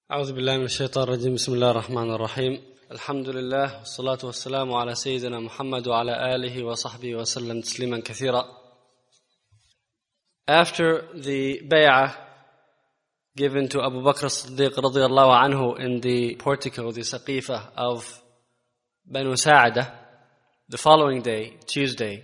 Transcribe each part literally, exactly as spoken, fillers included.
أعوذ بالله من الشيطان الرجيم بسم الله الرحمن الرحيم الحمد لله والصلاة والسلام على سيدنا محمد وعلى آله وصحبه وسلم تسليما كثيرا. After the bay'ah given to Abu Bakr as-Siddiq radiyallahu anhu in the portico, the Saqifa of Banu Sa'adah, the following day, Tuesday,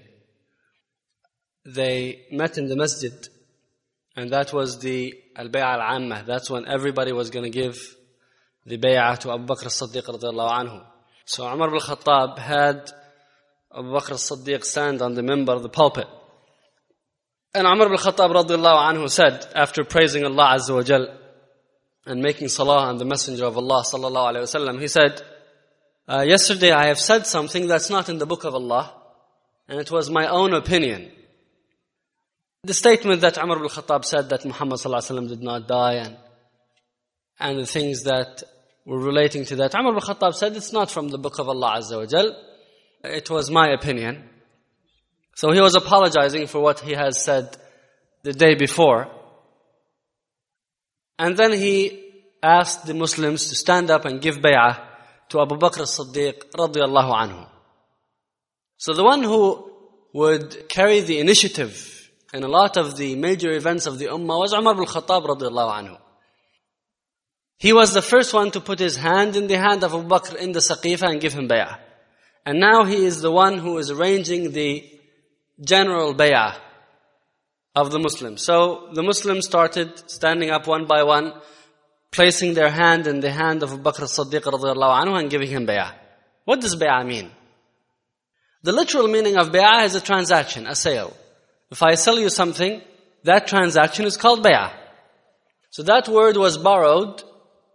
they met in the masjid, and that was the al-bay'ah al-ammah. That's when everybody was going to give the bay'ah to Abu Bakr as-Siddiq radiyallahu anhu. So Umar ibn al-Khattab had Abu Bakr as-Siddiq stand on the minbar of the pulpit. And Umar ibn al-Khattab radiyallahu anhu said, after praising Allah Azza wa Jal and making salah on the Messenger of Allah sallallahu alayhi wa sallam, he said, uh, yesterday I have said something that's not in the book of Allah, and it was my own opinion. The statement that Umar ibn al-Khattab said that Muhammad sallallahu alayhi wa sallam did not die, and, and the things that were relating to that, Umar ibn al-Khattab said it's not from the book of Allah Azza wa Jal. It was my opinion. So he was apologizing for what he has said the day before. And then he asked the Muslims to stand up and give bay'ah to Abu Bakr as-Siddiq radiyallahu anhu. So the one who would carry the initiative in a lot of the major events of the Ummah was Umar ibn al-Khattab radiyallahu anhu. He was the first one to put his hand in the hand of Abu Bakr in the Saqifa and give him bay'ah. And now he is the one who is arranging the general bay'ah of the Muslims. So the Muslims started standing up one by one, placing their hand in the hand of Abu Bakr as-Siddiq radiyallahu anhu and giving him bay'ah. What does bay'ah mean? The literal meaning of bay'ah is a transaction, a sale. If I sell you something, that transaction is called bay'ah. So that word was borrowed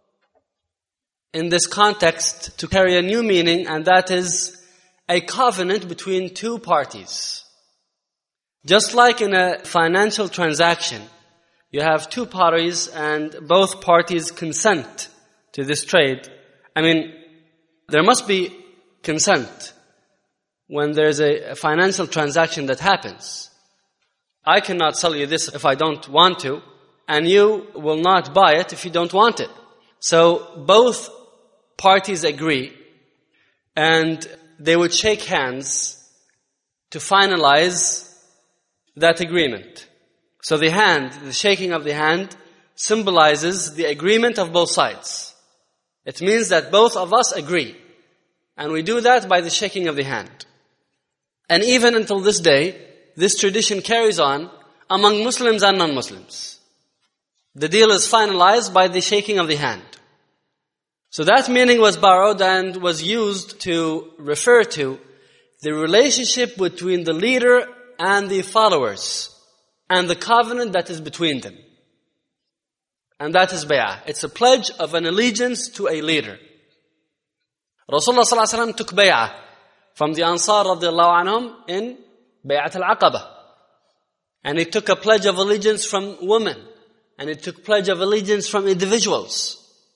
in this context to carry a new meaning, and that is a covenant between two parties. Just like in a financial transaction, you have two parties and both parties consent to this trade. I mean, there must be consent when there's a financial transaction that happens. I cannot sell you this if I don't want to, and you will not buy it if you don't want it. So both parties agree, and they would shake hands to finalize that agreement. So the hand, the shaking of the hand, symbolizes the agreement of both sides. It means that both of us agree. And we do that by the shaking of the hand. And even until this day, this tradition carries on among Muslims and non-Muslims. The deal is finalized by the shaking of the hand. So that meaning was borrowed and was used to refer to the relationship between the leader and the followers, and the covenant that is between them. And that is bay'ah. It's a pledge of an allegiance to a leader. Rasulullah sallallahu alaihi wasallam took bay'ah from the Ansar radiallahu anhum in Bay'at al-Aqabah. And he took a pledge of allegiance from women. And he took pledge of allegiance from individuals.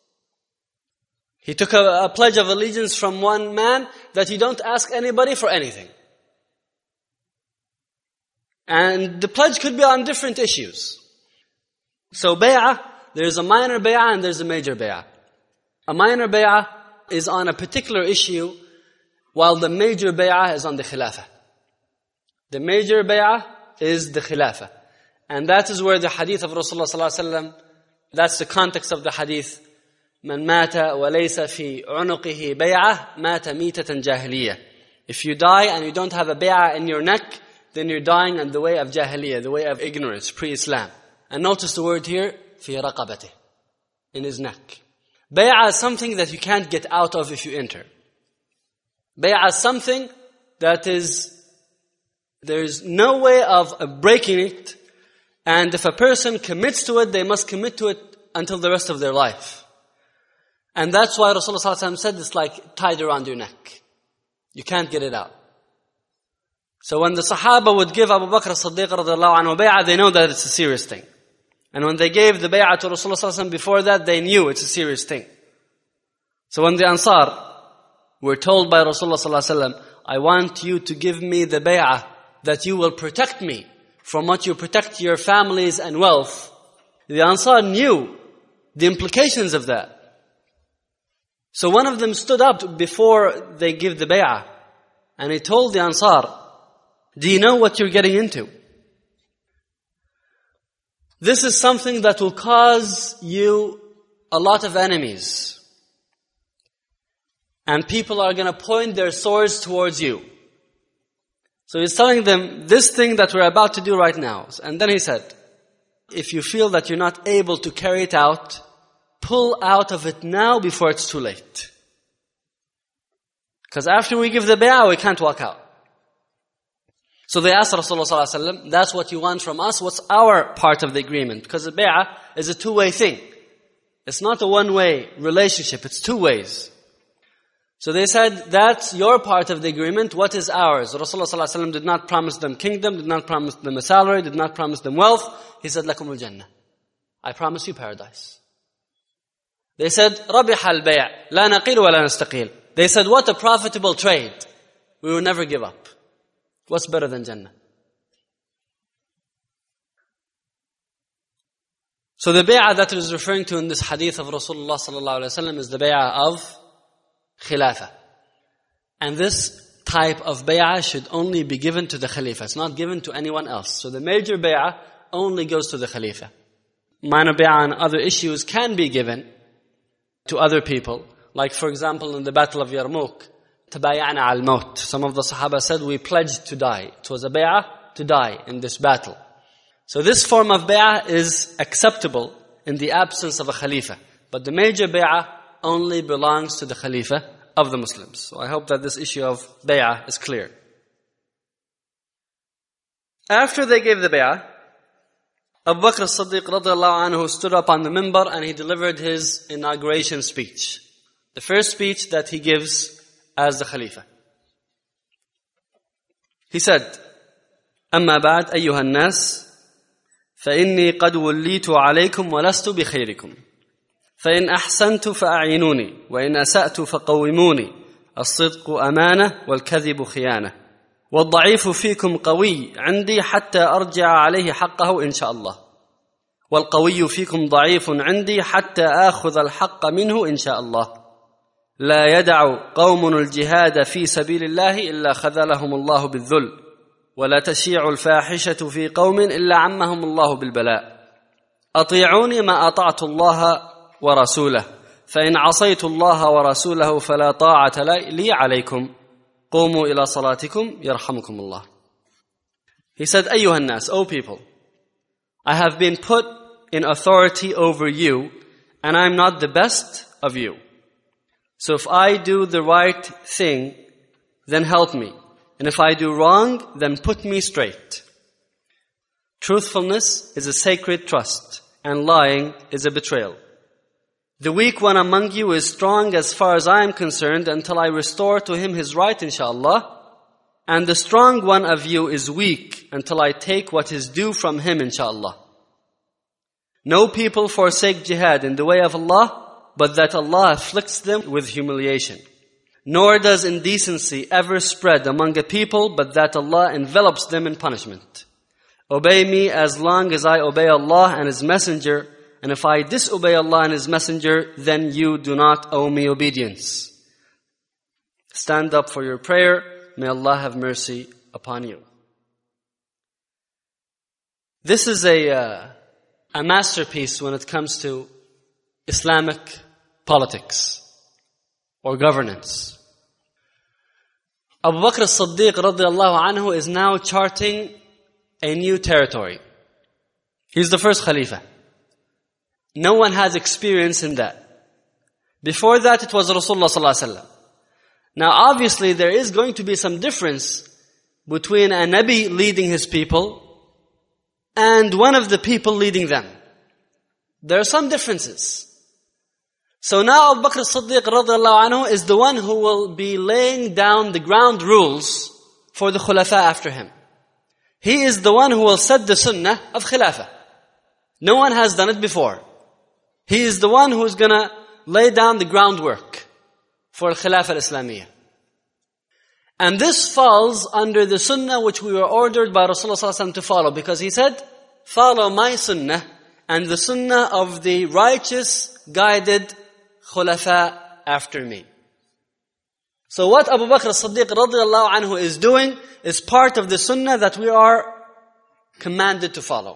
He took a, a pledge of allegiance from one man that you don't ask anybody for anything. And the pledge could be on different issues. So bay'ah, there's a minor bay'ah and there's a major bay'ah. A minor bay'ah is on a particular issue, while the major bay'ah is on the khilafah. The major bay'ah is the khilafah. And that is where the hadith of Rasulullah sallallahu alaihi wasallam, that's the context of the hadith. Man mata wa laysa fi unuqihi bay'ah mata mitatan jahiliyyah. If you die and you don't have a bay'ah in your neck, then you're dying in the way of jahiliyyah, the way of ignorance, pre-Islam. And notice the word here, fi raqabatih, in his neck. Bay'ah is something that you can't get out of if you enter. Bay'ah is something that is, there's no way of breaking it, and if a person commits to it, they must commit to it until the rest of their life. And that's why Rasulullah sallallahu alaihi wasallam said it's like tied around your neck. You can't get it out. So when the Sahaba would give Abu Bakr as-Siddiq radiyallahu anhu bay'ah, they know that it's a serious thing. And when they gave the bay'ah to Rasulullah sallallahu alaihi wasallam before that, they knew it's a serious thing. So when the Ansar were told by Rasulullah sallallahu alaihi wasallam, I want you to give me the bay'ah that you will protect me from what you protect your families and wealth, the Ansar knew the implications of that. So one of them stood up before they give the bay'ah, and he told the Ansar, do you know what you're getting into? This is something that will cause you a lot of enemies. And people are going to point their swords towards you. So he's telling them, this thing that we're about to do right now. And then he said, if you feel that you're not able to carry it out, pull out of it now before it's too late. Because after we give the bay'ah, we can't walk out. So they asked Rasulullah sallallahu alaihi wasallam, that's what you want from us, what's our part of the agreement? Because the bay'ah is a two-way thing. It's not a one-way relationship, it's two ways. So they said, that's your part of the agreement, what is ours? Rasulullah sallallahu alaihi wasallam did not promise them kingdom, did not promise them a salary, did not promise them wealth. He said, lakumul jannah. I promise you paradise. They said, رَبِحَ الْبَيْعِ لَا نَقِيلُ وَلَا نَسْتَقِيلُ. They said, what a profitable trade. We will never give up. What's better than Jannah? So the bay'ah that it is referring to in this hadith of Rasulullah sallallahu alaihi wasallam is the bay'ah of Khilafah. And this type of bay'ah should only be given to the Khalifa. It's not given to anyone else. So the major bay'ah only goes to the Khalifa. Minor bay'ah and other issues can be given to other people. Like for example in the Battle of Yarmouk, tabaya'na al-maut. Some of the Sahaba said we pledged to die. It was a bay'ah to die in this battle. So this form of bay'ah is acceptable in the absence of a Khalifa. But the major bay'ah only belongs to the Khalifa of the Muslims. So I hope that this issue of bay'ah is clear. After they gave the bay'ah, Abu Bakr as-Siddiq radiyallahu anhu stood up on the minbar and he delivered his inauguration speech. The first speech that he gives as the Khalifa. He said, أما بعد أيها الناس فإني قد وليت عليكم ولست بخيركم فإن أحسنت فأعينوني وإن أسأت فقوموني الصدق أمانة والكذب خيانة والضعيف فيكم قوي عندي حتى أرجع عليه حقه إن شاء الله والقوي فيكم ضعيف عندي حتى آخذ الحق منه إن شاء الله لا يدع قوم الجهاد في سبيل الله إلا خذلهم الله بالذل ولا تشيع الفاحشة في قوم إلا عمهم الله بالبلاء أطيعوني ما أطعت الله ورسوله فإن عصيت الله ورسوله فلا طاعة لي عليكم قوموا إلى صلاتكم يرحمكم الله. He said, أيها الناس, O people, I have been put in authority over you and I'm not the best of you. So if I do the right thing, then help me. And if I do wrong, then put me straight. Truthfulness is a sacred trust, and lying is a betrayal. The weak one among you is strong as far as I am concerned until I restore to him his right, inshaAllah. And the strong one of you is weak until I take what is due from him, inshaAllah. No people forsake jihad in the way of Allah, but that Allah afflicts them with humiliation. Nor does indecency ever spread among a people, but that Allah envelops them in punishment. Obey me as long as I obey Allah and His Messenger, and if I disobey Allah and His Messenger, then you do not owe me obedience. Stand up for your prayer. May Allah have mercy upon you. This is a, uh, a masterpiece when it comes to Islamic politics or governance. Abu Bakr as-Siddiq radiyallahu anhu is now charting a new territory. He's the first Khalifa. No one has experience in that. Before that, it was Rasulullah sallallahu alaihi wasallam. Now, obviously, there is going to be some difference between a Nabi leading his people and one of the people leading them. There are some differences. So now Abu Bakr as-Siddiq radiyallahu anhu is the one who will be laying down the ground rules for the Khulafa after him. He is the one who will set the sunnah of Khilafah. No one has done it before. He is the one who is going to lay down the groundwork for Khilafah al-Islamiyah. And this falls under the sunnah which we were ordered by Rasulullah sallallahu alaihi wasallam to follow, because he said, follow my sunnah and the sunnah of the righteous, guided Khulafa after me. So what Abu Bakr as-Siddiq radiallahu anhu is doing is part of the sunnah that we are commanded to follow.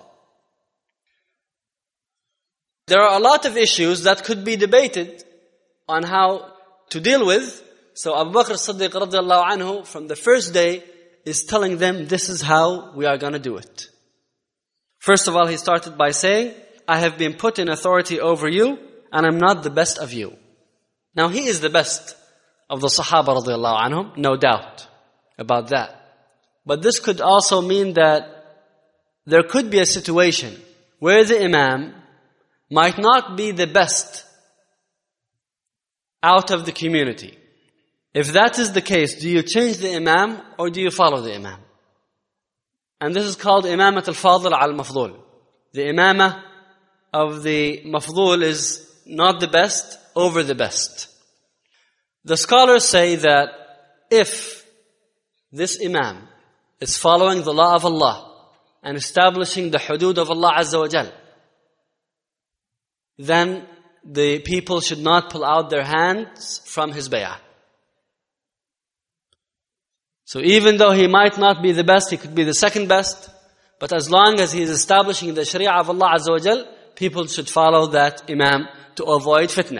There are a lot of issues that could be debated on how to deal with. So Abu Bakr as-Siddiq radiallahu anhu from the first day is telling them this is how we are going to do it. First of all, he started by saying, I have been put in authority over you and I'm not the best of you. Now he is the best of the Sahaba radiallahu anhum, no doubt about that. But this could also mean that there could be a situation where the Imam might not be the best out of the community. If that is the case, do you change the Imam or do you follow the Imam? And this is called Imamat al-Fadil al-Mafdul. The Imamah of the Mafdul is not the best over the best. The scholars say that if this Imam is following the law of Allah and establishing the hudud of Allah Azza wa Jal, then the people should not pull out their hands from his bay'ah. So even though he might not be the best, he could be the second best, but as long as he is establishing the sharia of Allah Azza wa Jal, people should follow that Imam to avoid fitna.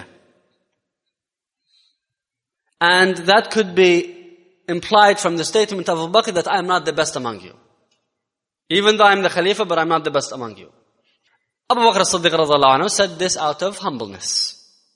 And that could be implied from the statement of Abu Bakr that I am not the best among you. Even though I am the Khalifa, but I am not the best among you. Abu Bakr as-Siddiq radhiallahu anhu said this out of humbleness.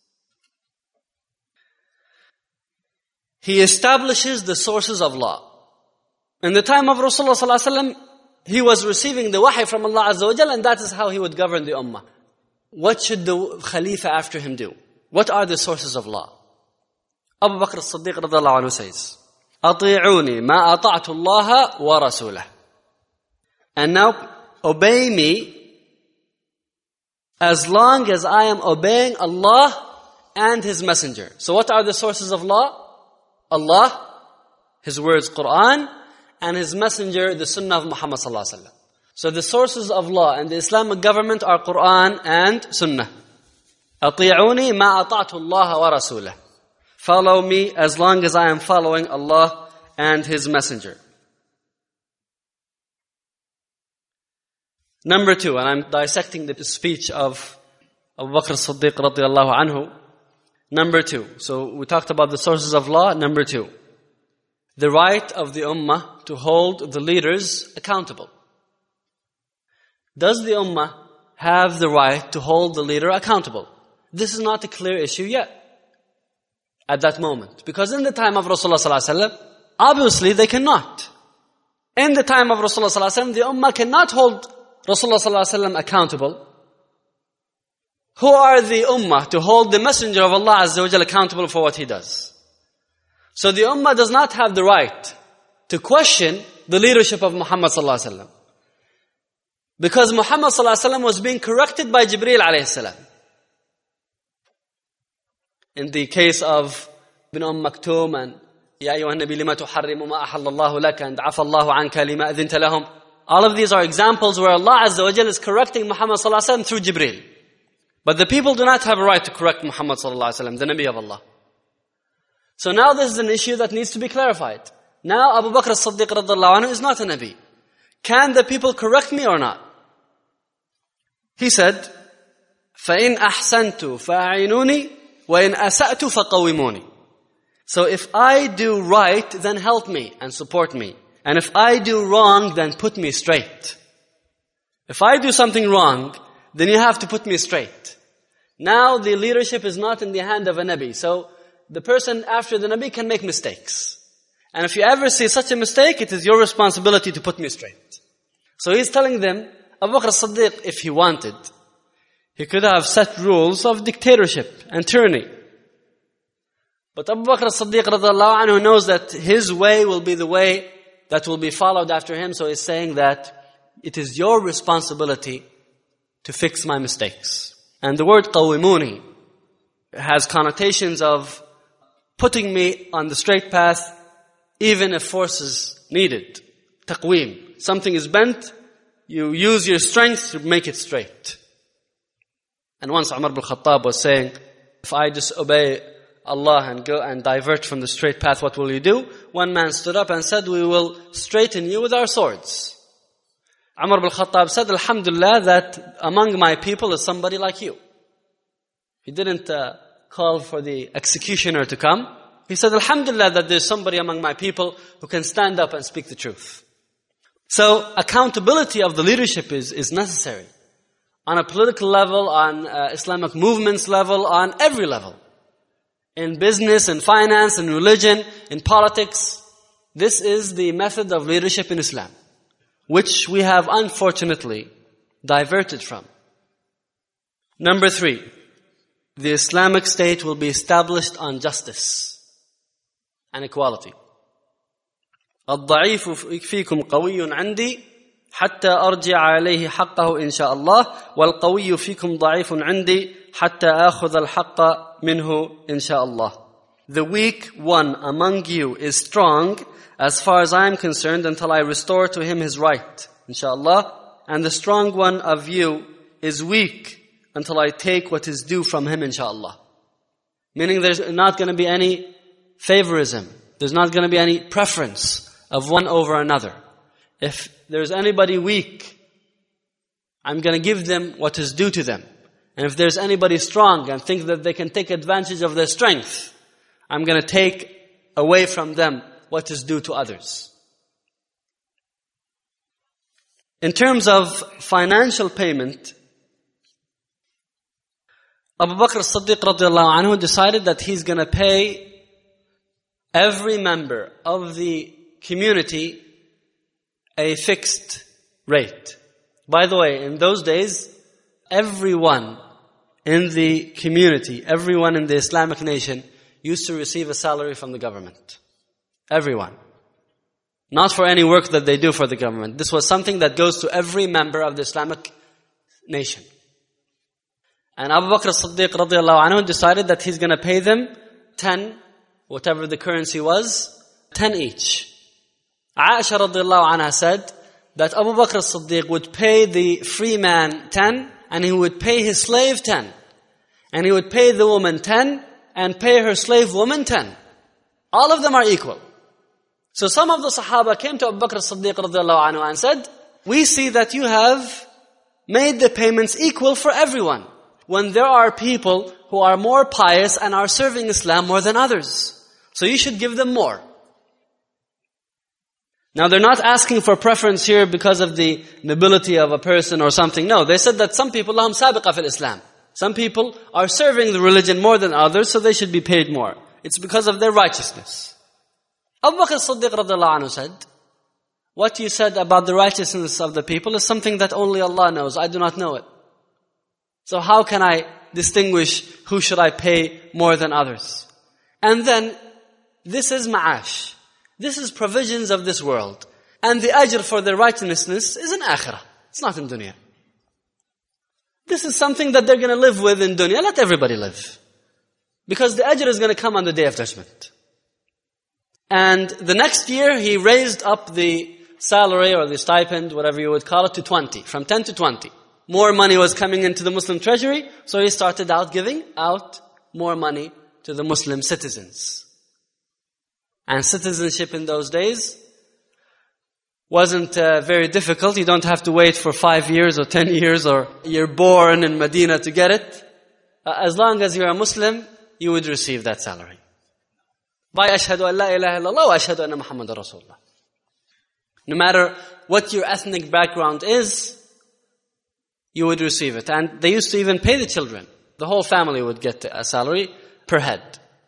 He establishes the sources of law. In the time of Rasulullah sallallahu alaihi wasallam, he was receiving the wahi from Allah Azza wa Jal, and that is how he would govern the ummah. What should the Khalifa after him do? What are the sources of law? Abu Bakr as-Siddiq radhiallahu anhu says, أطيعوني ما أطعت الله ورسوله. And now, obey me as long as I am obeying Allah and His Messenger. So what are the sources of law? Allah, His words Quran, and His Messenger, the Sunnah of Muhammad sallallahu alaihi wasallam. So the sources of law and the Islamic government are Quran and Sunnah. أطيعوني ما أطعت الله ورسوله. Follow me as long as I am following Allah and His Messenger. Number two, and I'm dissecting the speech of Abu Bakr as-Siddiq radiyallahu anhu. Number two, so we talked about the sources of law. Number two, the right of the ummah to hold the leaders accountable. Does the ummah have the right to hold the leader accountable? This is not a clear issue yet at that moment. Because in the time of Rasulullah sallallahu alaihi wasallam, obviously they cannot. In the time of Rasulullah sallallahu alaihi wasallam, the ummah cannot hold Rasulullah sallallahu alaihi wasallam accountable. Who are the ummah to hold the Messenger of Allah Azza wa Jalla accountable for what he does? So the ummah does not have the right to question the leadership of Muhammad sallallahu alaihi wasallam. Because Muhammad sallallahu alaihi wasallam was being corrected by Jibreel alayhi salam. In the case of Ibn Umm Maktoum and Ya ayyuhan nabi lima tuharrimu ma ahallallahu laka and afa Allahu anka lima adhinta lahum. All of these are examples where Allah Azza wa Jalla is correcting Muhammad sallallahu alaihi wasallam through Jibreel. But the people do not have a right to correct Muhammad sallallahu alaihi wasallam, the Nabi of Allah. So now this is an issue that needs to be clarified. Now Abu Bakr as-Siddiq radhiallahu anhu is not a Nabi. Can the people correct me or not? He said, فَإِنْ أَحْسَنْتُ فَأَعِنُونِي وَإِنْ أَسَأْتُ فَقَوِّمُونِي. So if I do right, then help me and support me. And if I do wrong, then put me straight. If I do something wrong, then you have to put me straight. Now the leadership is not in the hand of a Nabi. So the person after the Nabi can make mistakes. And if you ever see such a mistake, it is your responsibility to put me straight. So he's telling them, Abu Bakr as-Siddiq, if he wanted, he could have set rules of dictatorship and tyranny. But Abu Bakr as-Siddiq radhiallahu anhu knows that his way will be the way that will be followed after him. So he's saying that it is your responsibility to fix my mistakes. And the word qawimuni has connotations of putting me on the straight path even if force is needed. Taqweem. Something is bent, you use your strength to make it straight. And once Umar ibn Khattab was saying, if I disobey Allah and go and divert from the straight path, what will you do? One man stood up and said, we will straighten you with our swords. Umar ibn Khattab said, Alhamdulillah that among my people is somebody like you. He didn't uh, call for the executioner to come. He said, Alhamdulillah that there's somebody among my people who can stand up and speak the truth. So accountability of the leadership is, is necessary. On a political level, on uh, Islamic movements level, on every level. In business, in finance, in religion, in politics. This is the method of leadership in Islam, which we have unfortunately diverted from. Number three, the Islamic State will be established on justice and equality. الضعيف فيكم قوي عندي حتى أرجع عليه حقه إن شاء الله والقوي فيكم ضعيف عندي حتى آخذ الحق منه إن شاء الله. The weak one among you is strong as far as I am concerned until I restore to him his right, inshallah. And the strong one of you is weak until I take what is due from him, inshallah. Meaning there's not going to be any favorism. There's not going to be any preference of one over another. If there's anybody weak, I'm going to give them what is due to them. And if there's anybody strong and think that they can take advantage of their strength, I'm going to take away from them what is due to others. In terms of financial payment, Abu Bakr as-Siddiq radiallahu anhu decided that he's going to pay every member of the community a fixed rate. By the way, in those days, everyone in the community, everyone in the Islamic nation used to receive a salary from the government. Everyone. Not for any work that they do for the government. This was something that goes to every member of the Islamic nation. And Abu Bakr as-Siddiq radiallahu anhu decided that he's going to pay them ten, whatever the currency was, ten each. Aisha radiallahu anha said that Abu Bakr as-Siddiq would pay the free man ten, and he would pay his slave ten. And he would pay the woman ten, and pay her slave woman ten. All of them are equal. So some of the Sahaba came to Abu Bakr as-Siddiq radiallahu anhu and said, we see that you have made the payments equal for everyone, when there are people who are more pious and are serving Islam more than others. So you should give them more. Now they're not asking for preference here because of the nobility of a person or something. No, they said that some people, lahum sabiqa fil Islam. Some people are serving the religion more than others, so they should be paid more. It's because of their righteousness. Abu Bakr as-Siddiq radiallahu anhu said, what you said about the righteousness of the people is something that only Allah knows. I do not know it. So how can I distinguish who should I pay more than others? And then, this is ma'ash. This is provisions of this world. And the ajr for their righteousness is in akhirah. It's not in dunya. This is something that they're going to live with in dunya. Let everybody live. Because the ajr is going to come on the day of judgment. And the next year, he raised up the salary or the stipend, whatever you would call it, to twenty. From ten to twenty. More money was coming into the Muslim treasury, so he started out giving out more money to the Muslim citizens. And citizenship in those days wasn't uh, very difficult. You don't have to wait for five years or ten years, or you're born in Medina to get it. Uh, as long as you're a Muslim, you would receive that salary. By ashhadu an la ilaha illallah wa ashhadu anna Muhammadan Rasulullah. No matter what your ethnic background is, you would receive it. And they used to even pay the children. The whole family would get a salary per head.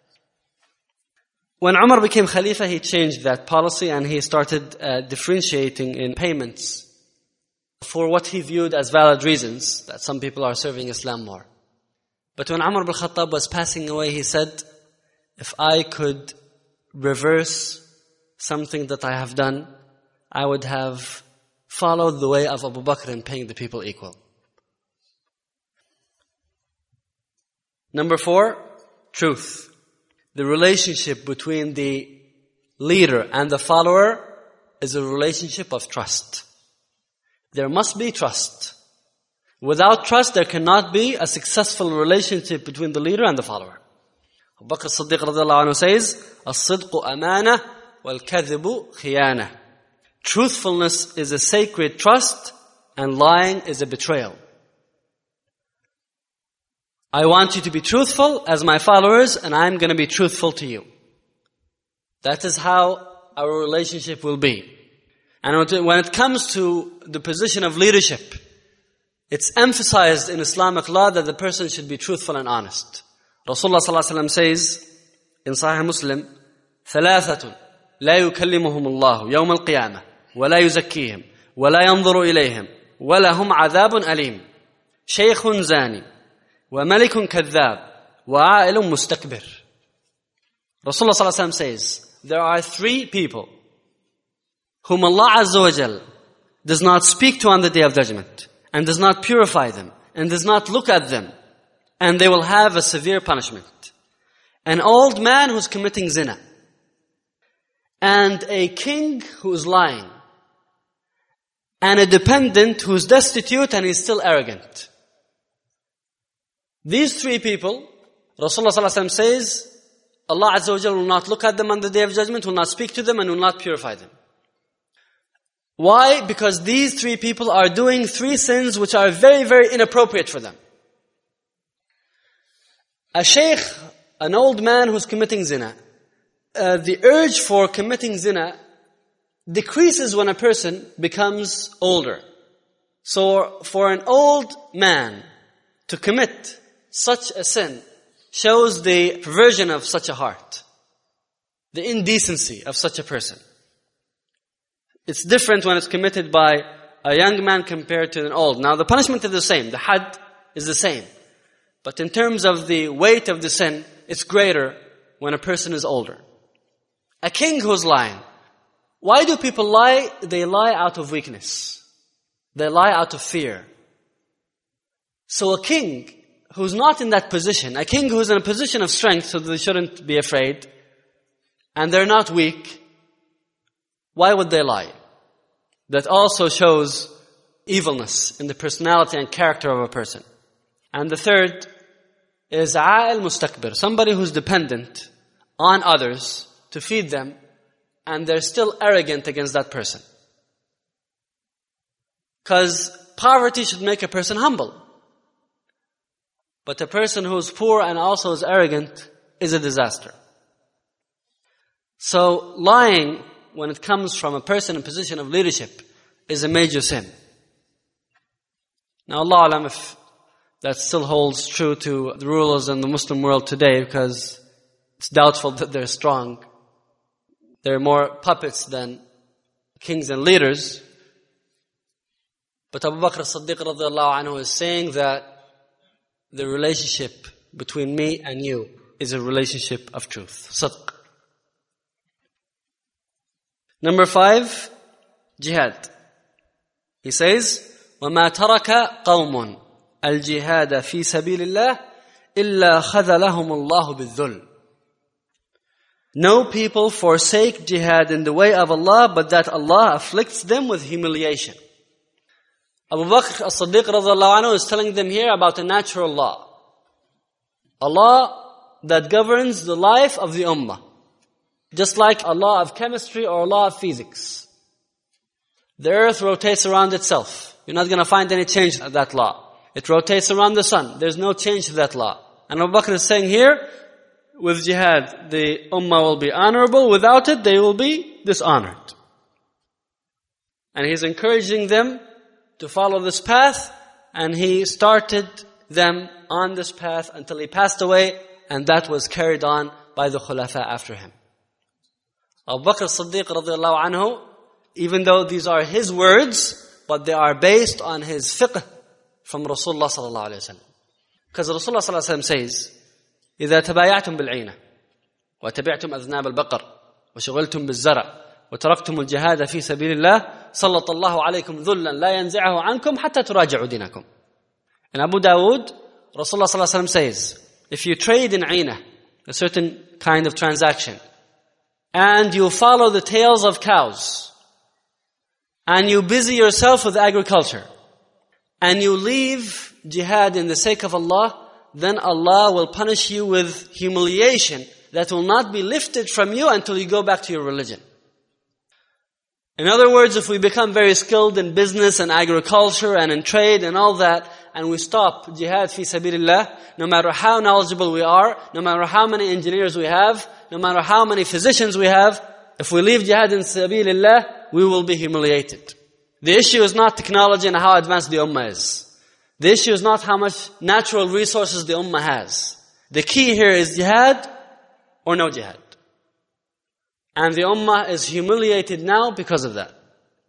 When Umar became Khalifa, he changed that policy and he started uh, differentiating in payments for what he viewed as valid reasons, that some people are serving Islam more. But when Umar ibn Khattab was passing away, he said, if I could reverse something that I have done, I would have followed the way of Abu Bakr in paying the people equal. Number four, truth. The relationship between the leader and the follower is a relationship of trust. There must be trust. Without trust, there cannot be a successful relationship between the leader and the follower. Abu Bakr as-Siddiq radiallahu anhu says, الصدق أمانة والكذب خيانة. Truthfulness is a sacred trust and lying is a betrayal. I want you to be truthful as my followers and I'm going to be truthful to you. That is how our relationship will be. And when it comes to the position of leadership, it's emphasized in Islamic law that the person should be truthful and honest. Rasulullah sallallahu alaihi wasallam says in Sahih Muslim, ثلاثة لا يكلمهم الله يوم القيامة ولا يزكيهم ولا ينظر إليهم ولا هم عذاب أليم شيخ زاني وملك كذاب وعائل مستكبر. Rasulullah sallallahu alaihi wasallam says, there are three people whom Allah Azza wa Jal does not speak to on the Day of Judgment and does not purify them and does not look at them, and they will have a severe punishment. An old man who's committing zina, and a king who's lying, and a dependent who's destitute and he's still arrogant. These three people, Rasulullah sallallahu alaihi wasallam says, Allah Azza wa Jal will not look at them on the Day of Judgment, will not speak to them, and will not purify them. Why? Because these three people are doing three sins which are very, very inappropriate for them. A sheikh, an old man who's committing zina, uh, the urge for committing zina decreases when a person becomes older. So for an old man to commit such a sin shows the perversion of such a heart, the indecency of such a person. It's different when it's committed by a young man compared to an old. Now the punishment is the same, the had is the same. But in terms of the weight of the sin, it's greater when a person is older. A king who's lying. Why do people lie? They lie out of weakness. They lie out of fear. So a king who's not in that position, a king who's in a position of strength so they shouldn't be afraid, and they're not weak, why would they lie? That also shows evilness in the personality and character of a person. And the third is عائل mustakbir, somebody who's dependent on others to feed them, and they're still arrogant against that person. Because poverty should make a person humble. But a person who's poor and also is arrogant is a disaster. So lying, when it comes from a person in position of leadership, is a major sin. Now Allah Alam, if that still holds true to the rulers in the Muslim world today, because it's doubtful that they're strong. They're more puppets than kings and leaders. But Abu Bakr as-Siddiq radiallahu anhu is saying that the relationship between me and you is a relationship of truth. Sidq. Number five, jihad. He says, وَمَا تَرَكَ قَوْمٌ الْجِهَادَ فِي سَبِيلِ اللَّهِ إِلَّا خَذَلَهُمُ اللَّهُ بِالذُّلِّ. No people forsake jihad in the way of Allah, but that Allah afflicts them with humiliation. Abu Bakr as-Siddiq radhiallahu anhu is telling them here about a natural law. A law that governs the life of the ummah. Just like a law of chemistry or a law of physics. The earth rotates around itself. You're not going to find any change to that law. It rotates around the sun. There's no change to that law. And Abu Bakr is saying here, with jihad, the ummah will be honorable. Without it, they will be dishonored. And he's encouraging them to follow this path, and he started them on this path until he passed away, and that was carried on by the khulafa after him. Abu Bakr as-Siddiq radiallahu anhu, even though these are his words, but they are based on his fiqh from Rasulullah sallallahu alayhi wa sallam. Because Rasulullah sallallahu alayhi wa sallam says, إِذَا تَبَايَعْتُمْ بِالْعِينَةِ وَتَبِعْتُمْ أَذْنَابَ الْبَقَرِ وَشُغِلْتُمْ بِالزَّرَعِ وتركتم الجهاد في سبيل الله سلط الله عليكم ذلا لا ينزعه عنكم حتى تراجعوا دينكم. In Abu Dawood, Rasulullah sallallahu alaihi wasallam says, if you trade in Aina, a certain kind of transaction, and you follow the tails of cows, and you busy yourself with agriculture, and you leave jihad in the sake of Allah, then Allah will punish you with humiliation that will not be lifted from you until you go back to your religion. In other words, if we become very skilled in business and agriculture and in trade and all that, and we stop jihad fi sabilillah, no matter how knowledgeable we are, no matter how many engineers we have, no matter how many physicians we have, if we leave jihad in sabilillah, we will be humiliated. The issue is not technology and how advanced the ummah is. The issue is not how much natural resources the ummah has. The key here is jihad or no jihad. And the ummah is humiliated now because of that.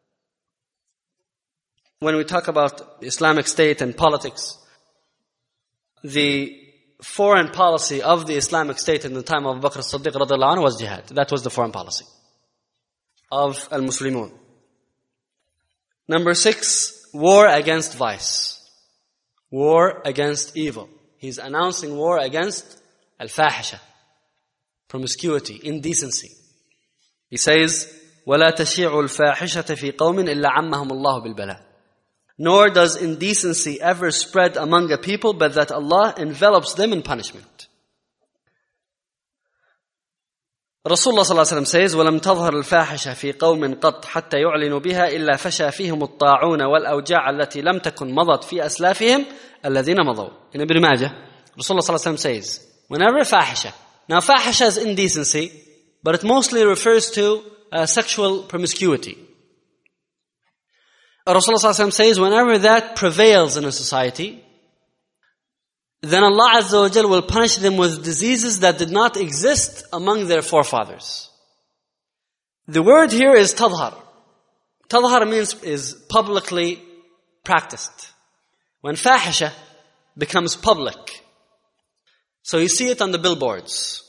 When we talk about the Islamic State and politics, the foreign policy of the Islamic State in the time of Abu Bakr as-Siddiq radiallahu anhu was jihad. That was the foreign policy of al-Muslimun. Number six, war against vice. War against evil. He's announcing war against al-fahisha, promiscuity, indecency. He says, وَلَا تَشِيعُ الْفَاحِشَةَ فِي قَوْمٍ إِلَّا عَمَّهُمُ اللَّهُ بِالْبَلَاءِ. Nor does indecency ever spread among a people, but that Allah envelops them in punishment. Rasulullah sallallahu alaihi wasallam says, وَلَمْ تَظْهَرِ الْفَاحِشَةَ فِي قَوْمٍ قَطْ حَتَّى يُعْلِنُوا بِهَا إِلَّا فَشَى فِيهِمُ الطَّاعُونَ وَالْأَوْجَاعَ الَّتِي لَمْ تَكُنْ مَضَتْ فِي أَسْلَافِهِمْ الَّذِينَ مَضَوْا. In Ibn Majah, Rasulullah sallallahu alaihi wasallam says, whenever fahisha, now fahisha is indecency, but it mostly refers to uh, sexual promiscuity. Rasulullah sallallahu alaihi wasallam says, whenever that prevails in a society, then Allah Azza wa Jal will punish them with diseases that did not exist among their forefathers. The word here is tadhar. Tadhar means is publicly practiced. When fahisha becomes public. So you see it on the billboards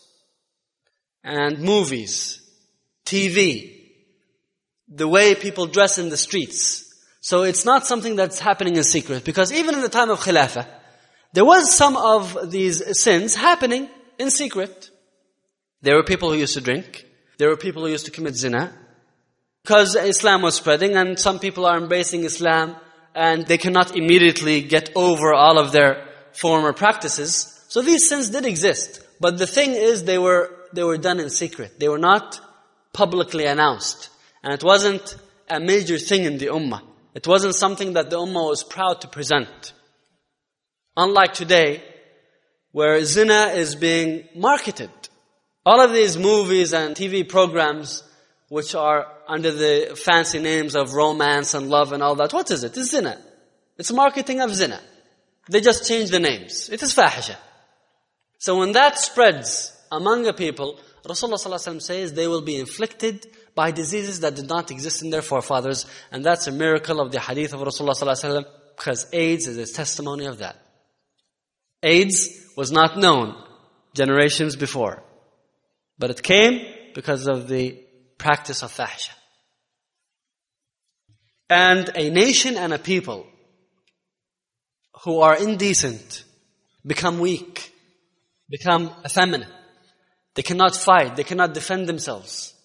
and movies, T V, the way people dress in the streets. So it's not something that's happening in secret. Because even in the time of Khilafah, there was some of these sins happening in secret. There were people who used to drink. There were people who used to commit zina. Because Islam was spreading and some people are embracing Islam and they cannot immediately get over all of their former practices. So these sins did exist. But the thing is they were, they were done in secret. They were not publicly announced. And it wasn't a major thing in the ummah. It wasn't something that the ummah was proud to present. Unlike today, where zina is being marketed. All of these movies and T V programs, which are under the fancy names of romance and love and all that, what is it? It's zina. It's marketing of zina. They just change the names. It is fahisha. So when that spreads among a people, Rasulullah sallallahu alaihi wasallam says they will be inflicted by diseases that did not exist in their forefathers. And that's a miracle of the hadith of Rasulullah sallallahu alaihi wasallam, because AIDS is a testimony of that. AIDS was not known generations before. But it came because of the practice of fahisha. And a nation and a people who are indecent become weak, become effeminate. They cannot fight, they cannot defend themselves.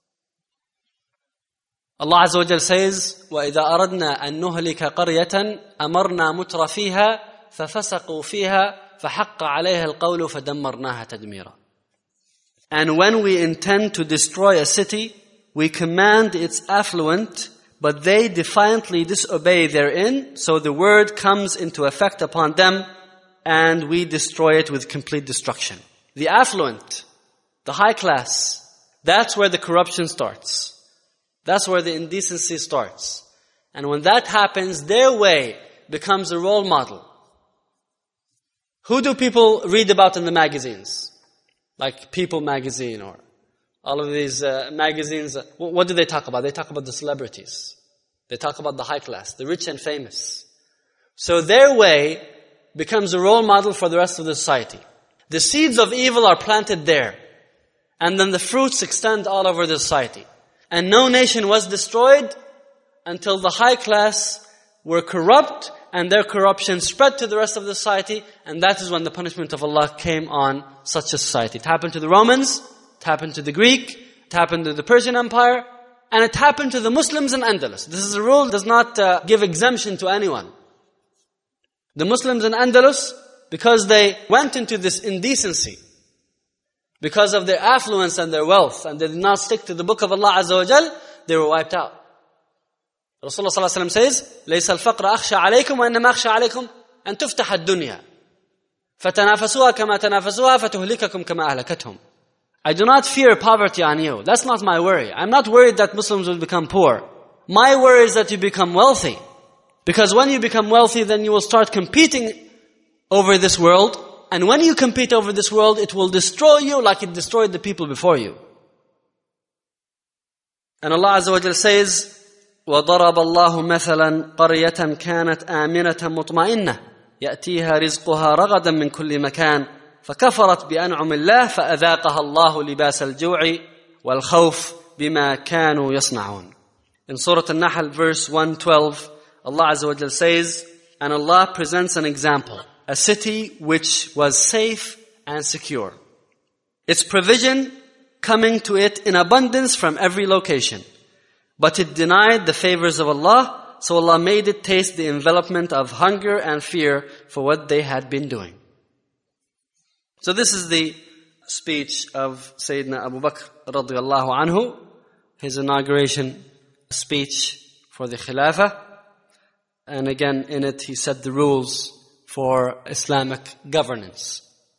Allah Azza wa Jal says, وَإِذَا أَرَدْنَا أَن نُهْلِكَ قَرْيَةً أَمَرْنَا مُتْرَ فِيهَا فَفَسَقُوا فِيهَا فَحَقَّ عَلَيْهَا الْقَوْلُ فَدَمَّرْنَاهَا تَدْمِيرًا. And when we intend to destroy a city, we command its affluent, but they defiantly disobey therein, so the word comes into effect upon them, and we destroy it with complete destruction. The affluent, the high class, that's where the corruption starts. That's where the indecency starts. And when that happens, their way becomes a role model. Who do people read about in the magazines? Like People magazine or all of these uh, magazines. What do they talk about? They talk about the celebrities. They talk about the high class, the rich and famous. So their way becomes a role model for the rest of the society. The seeds of evil are planted there. And then the fruits extend all over the society. And no nation was destroyed until the high class were corrupt and their corruption spread to the rest of the society, and that is when the punishment of Allah came on such a society. It happened to the Romans, it happened to the Greek, it happened to the Persian Empire, and it happened to the Muslims in Andalus. This is a rule that does not uh, give exemption to anyone. The Muslims in Andalus, because they went into this indecency, because of their affluence and their wealth, and they did not stick to the book of Allah Azza wa Jal, they were wiped out. Rasulullah sallallahu alaihi wasallam says, ليس الفقر أخشى عليكم وإنما أخشى عليكم أن تفتح الدنيا فتنافسوها كما تنافسوها فتهلككم كما أهلكتهم. I do not fear poverty on you. That's not my worry. I'm not worried that Muslims will become poor. My worry is that you become wealthy. Because when you become wealthy, then you will start competing over this world. And when you compete over this world, it will destroy you like it destroyed the people before you. And Allah Azza wa Jalla says, وَضَرَبَ اللَّهُ مَثَلًا قَرْيَةً كَانَتْ آمِنَةً مُطْمَئِنَّةً يأتيها رزقها رغدا من كل مكان فكفرت بأنعم الله فأذاقها الله لباس الجوع والخوف بما كانوا يصنعون. In Surah An-Nahl verse one twelve, Allah Azza wa Jal says, and Allah presents an example, a city which was safe and secure. Its provision coming to it in abundance from every location. But it denied the favors of Allah, so Allah made it taste the envelopment of hunger and fear for what they had been doing. So this is the speech of Sayyidina Abu Bakr radiyallahu anhu, his inauguration speech for the Khilafah. And again, in it he set the rules for Islamic governance.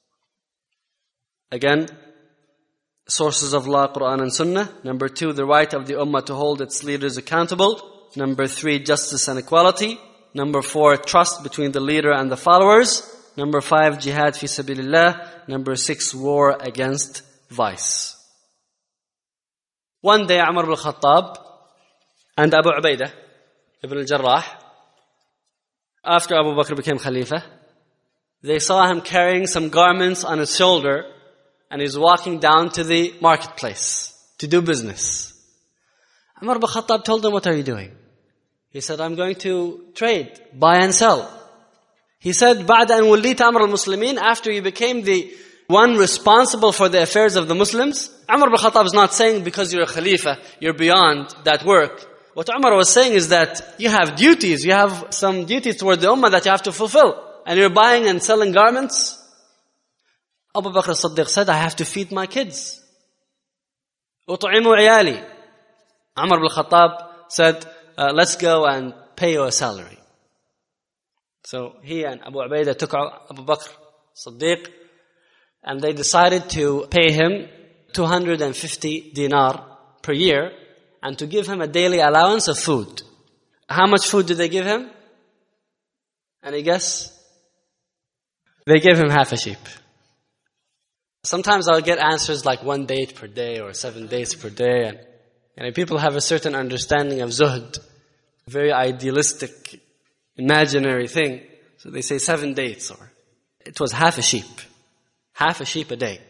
Again, sources of law, Quran and Sunnah. Number two, the right of the Ummah to hold its leaders accountable. Number three, justice and equality. Number four, trust between the leader and the followers. Number five, jihad fi sabilillah. Number six, war against vice. One day, Umar ibn al-Khattab and Abu Ubaidah ibn al-Jarrah, after Abu Bakr became Khalifa, they saw him carrying some garments on his shoulder, and he's walking down to the marketplace to do business. Umar ibn al-Khattab told him, what are you doing? He said, I'm going to trade, buy and sell. He said, بعد أن وليت أمر المسلمين, after you became the one responsible for the affairs of the Muslims. Umar ibn al-Khattab is not saying because you're a Khalifa, you're beyond that work. What Umar was saying is that you have duties, you have some duties toward the Ummah that you have to fulfill. And you're buying and selling garments. Abu Bakr as-Siddiq said, I have to feed my kids. أطعموا عيالي. Umar ibn al-Khattab said, uh, let's go and pay you a salary. So he and Abu Ubaidah took Abu Bakr as-Siddiq and they decided to pay him two hundred fifty dinar per year and to give him a daily allowance of food. How much food did they give him? Any guess? They gave him half a sheep. Sometimes I'll get answers like one date per day or seven dates per day. And, and people have a certain understanding of zuhd, very idealistic, imaginary thing. So they say seven dates, or it was half a sheep. Half a sheep a day.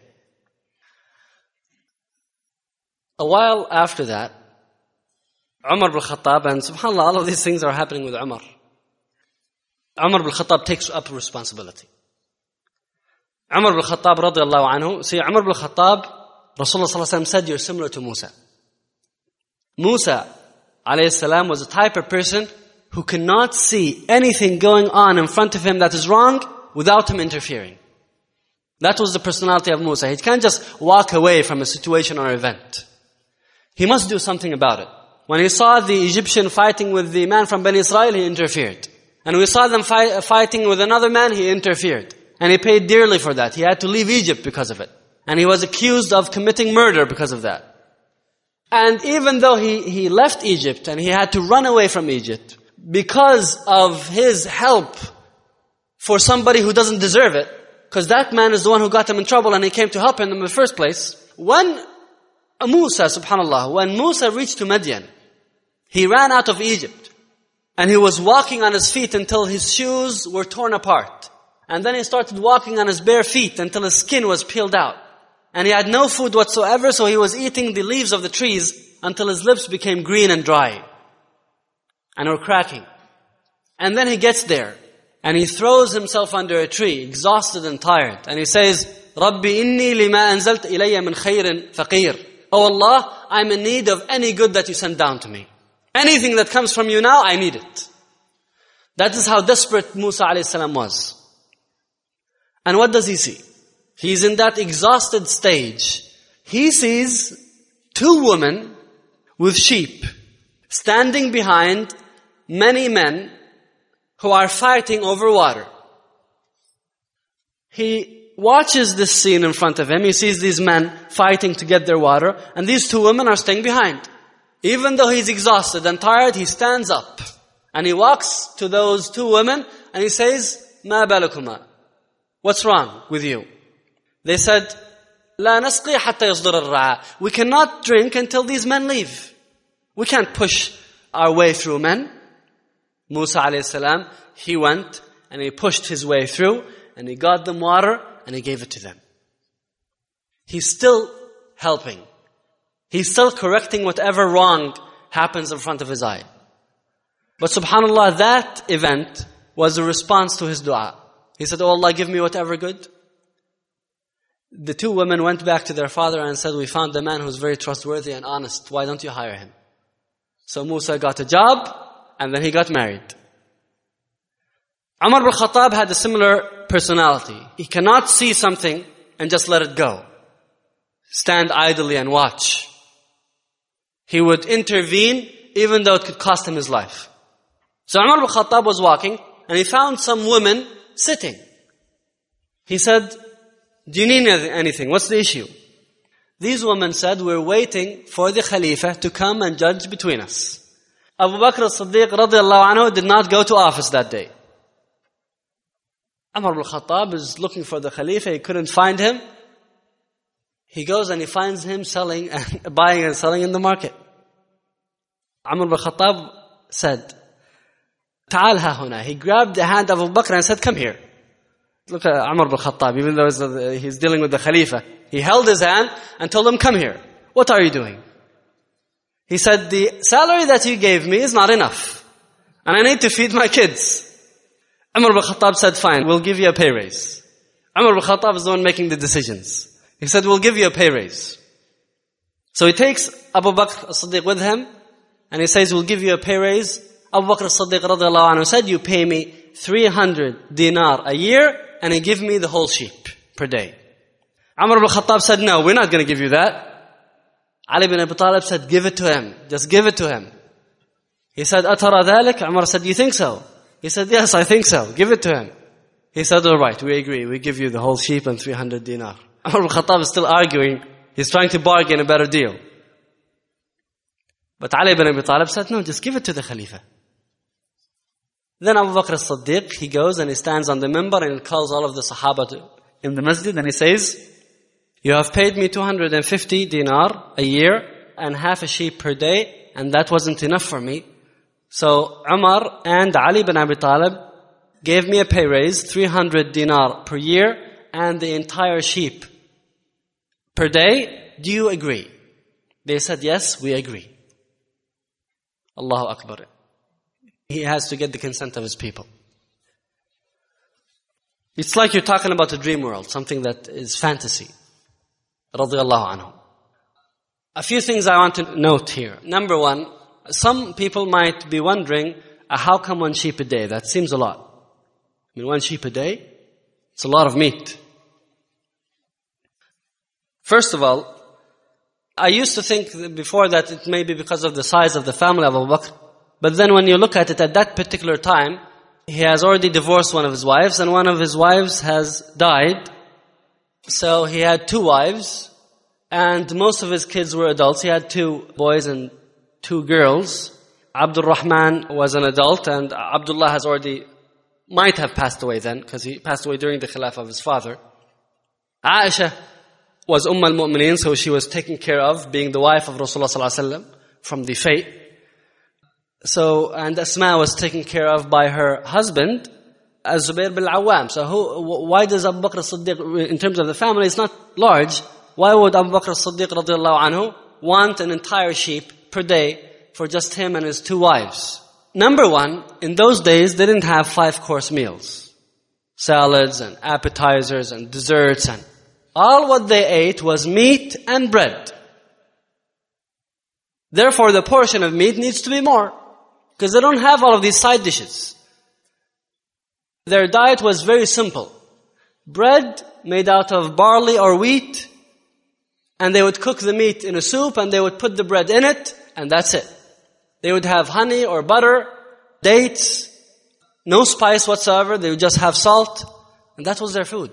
A while after that, Umar ibn al-Khattab, and subhanAllah, all of these things are happening with Umar. Umar ibn al-Khattab takes up responsibility. Umar ibn al-Khattab radiyallahu anhu, see, Umar ibn al-Khattab, Rasulullah sallallahu alaihi wasallam said, you're similar to Musa. Musa alayhi salam was the type of person who cannot see anything going on in front of him that is wrong without him interfering. That was the personality of Musa. He can't just walk away from a situation or event. He must do something about it. When he saw the Egyptian fighting with the man from Bani Israel, he interfered. And we saw them fight, fighting with another man, he interfered. And he paid dearly for that. He had to leave Egypt because of it. And he was accused of committing murder because of that. And even though he, he left Egypt and he had to run away from Egypt because of his help for somebody who doesn't deserve it, because that man is the one who got him in trouble and he came to help him in the first place. When Musa, subhanAllah, when Musa reached to Madian, he ran out of Egypt and he was walking on his feet until his shoes were torn apart. And then he started walking on his bare feet until his skin was peeled out. And he had no food whatsoever, so he was eating the leaves of the trees until his lips became green and dry. And were cracking. And then he gets there and he throws himself under a tree, exhausted and tired. And he says, Rabbi inni lima anzalt ilayya min khayrin faqir. Oh Allah, I'm in need of any good that you send down to me. Anything that comes from you now, I need it. That is how desperate Musa alayhi salam was. And what does he see? He's in that exhausted stage. He sees two women with sheep standing behind many men who are fighting over water. He watches this scene in front of him. He sees these men fighting to get their water, and these two women are staying behind. Even though he's exhausted and tired, he stands up and he walks to those two women and he says, "Ma balakuma? What's wrong with you?" They said, "La nasqi hatta yasdur al-ra'a." We cannot drink until these men leave. We can't push our way through men. Musa alayhi salam, he went and he pushed his way through and he got them water and he gave it to them. He's still helping. He's still correcting whatever wrong happens in front of his eye. But subhanAllah, that event was a response to his dua. He said, "Oh Allah, give me whatever good." The two women went back to their father and said, "We found a man who's very trustworthy and honest. Why don't you hire him?" So Musa got a job and then he got married. Umar bin Khattab had a similar personality. He cannot see something and just let it go. Stand idly and watch. He would intervene even though it could cost him his life. So Umar bin Khattab was walking and he found some women sitting. He said, "Do you need anything? What's the issue?" These women said, "We're waiting for the Khalifa to come and judge between us." Abu Bakr as-Siddiq radiallahu anhu did not go to office that day. Umar bin Khattab is looking for the Khalifa. He couldn't find him. He goes and he finds him selling, and buying and selling in the market. Umar bin Khattab said, "Ta'al ha huna." He grabbed the hand of Abu Bakr and said, "Come here." Look at Umar bin Khattab, even though he's dealing with the Khalifa. He held his hand and told him, "Come here. What are you doing?" He said, "The salary that you gave me is not enough. And I need to feed my kids." Umar bin Khattab said, "Fine, we'll give you a pay raise." Umar bin Khattab is the one making the decisions. He said, "We'll give you a pay raise." So he takes Abu Bakr as-Siddiq with him and he says, "We'll give you a pay raise." Abu Bakr as-Siddiq radiallahu anhu said, "You pay me three hundred dinar a year and you give me the whole sheep per day." Umar bin Khattab said, "No, we're not going to give you that." Ali bin Abi Talib said, "Give it to him. Just give it to him." He said, "Atara dhalik?" Umar said, "You think so?" He said, "Yes, I think so. Give it to him." He said, "All right, we agree. We give you the whole sheep and three hundred dinar." Umar bin Khattab is still arguing. He's trying to bargain a better deal. But Ali bin Abi Talib said, "No, just give it to the Khalifa." Then Abu Bakr as-Siddiq, he goes and he stands on the minbar and he calls all of the Sahaba to, in the masjid and he says, "You have paid me two hundred fifty dinar a year and half a sheep per day, and that wasn't enough for me. So Umar and Ali bin Abi Talib gave me a pay raise, three hundred dinar per year and the entire sheep per day. Do you agree?" They said, "Yes, we agree." Allahu Akbar. He has to get the consent of his people. It's like you're talking about a dream world, something that is fantasy. Radiyallahu anhu. A few things I want to note here. Number one, some people might be wondering, uh, how come one sheep a day? That seems a lot. I mean, one sheep a day? It's a lot of meat. First of all, I used to think before that it may be because of the size of the family of Abu Bakr. But then when you look at it at that particular time, he has already divorced one of his wives and one of his wives has died. So he had two wives and most of his kids were adults. He had two boys and two girls. Abdul Rahman was an adult and Abdullah has already, might have passed away then because he passed away during the khilafah of his father. Aisha was Umm al-Mu'mineen, so she was taken care of, being the wife of Rasulullah sallallahu alaihi wasallam from the fate. So, and Asma was taken care of by her husband, Az-Zubair bin Awam. So who, why does Abu Bakr as-Siddiq, in terms of the family, it's not large. Why would Abu Bakr as-Siddiq radiallahu anhu want an entire sheep per day for just him and his two wives? Number one, in those days, they didn't have five-course meals. Salads and appetizers and desserts and all what they ate was meat and bread. Therefore, the portion of meat needs to be more. Because they don't have all of these side dishes. Their diet was very simple. bread made out of barley or wheat, and they would cook the meat in a soup and they would put the bread in it, and that's it. They would have honey or butter, dates, no spice whatsoever. They would just have salt, and that was their food.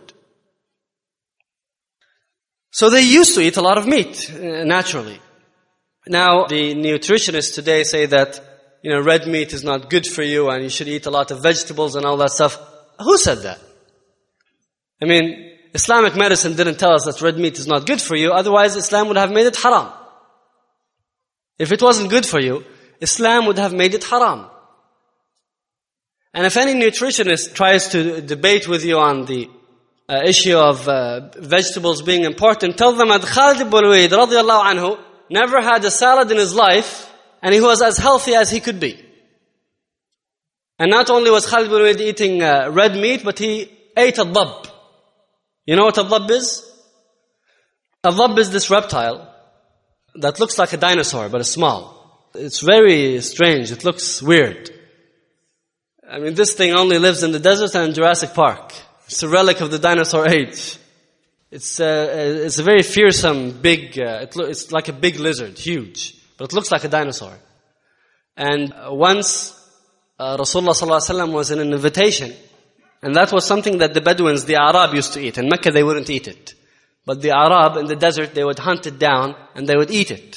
So they used to eat a lot of meat, uh, naturally. Now, the nutritionists today say that, you know, red meat is not good for you and you should eat a lot of vegetables and all that stuff. Who said that? I mean, Islamic medicine didn't tell us that red meat is not good for you. Otherwise, Islam would have made it haram. If it wasn't good for you, Islam would have made it haram. And if any nutritionist tries to debate with you on the uh, issue of uh, vegetables being important, tell them that Khalid ibn Walid radiyallahu anhu never had a salad in his life, and he was as healthy as he could be. And not only was Khalid ibn Walid eating uh, red meat, but he ate a dhab. You know what a dhab is? A dhab is this reptile that looks like a dinosaur, but it's small. It's very strange. It looks weird. I mean, this thing only lives in the desert and in Jurassic Park. It's a relic of the dinosaur age. It's uh, it's a very fearsome, big, uh, it lo- it's like a big lizard, huge. But it looks like a dinosaur. And uh, once uh, Rasulullah sallallahu alaihi wasallam was in an invitation, and that was something that the Bedouins, the Arab, used to eat. In Mecca, they wouldn't eat it. But the Arab, in the desert, they would hunt it down, and they would eat it.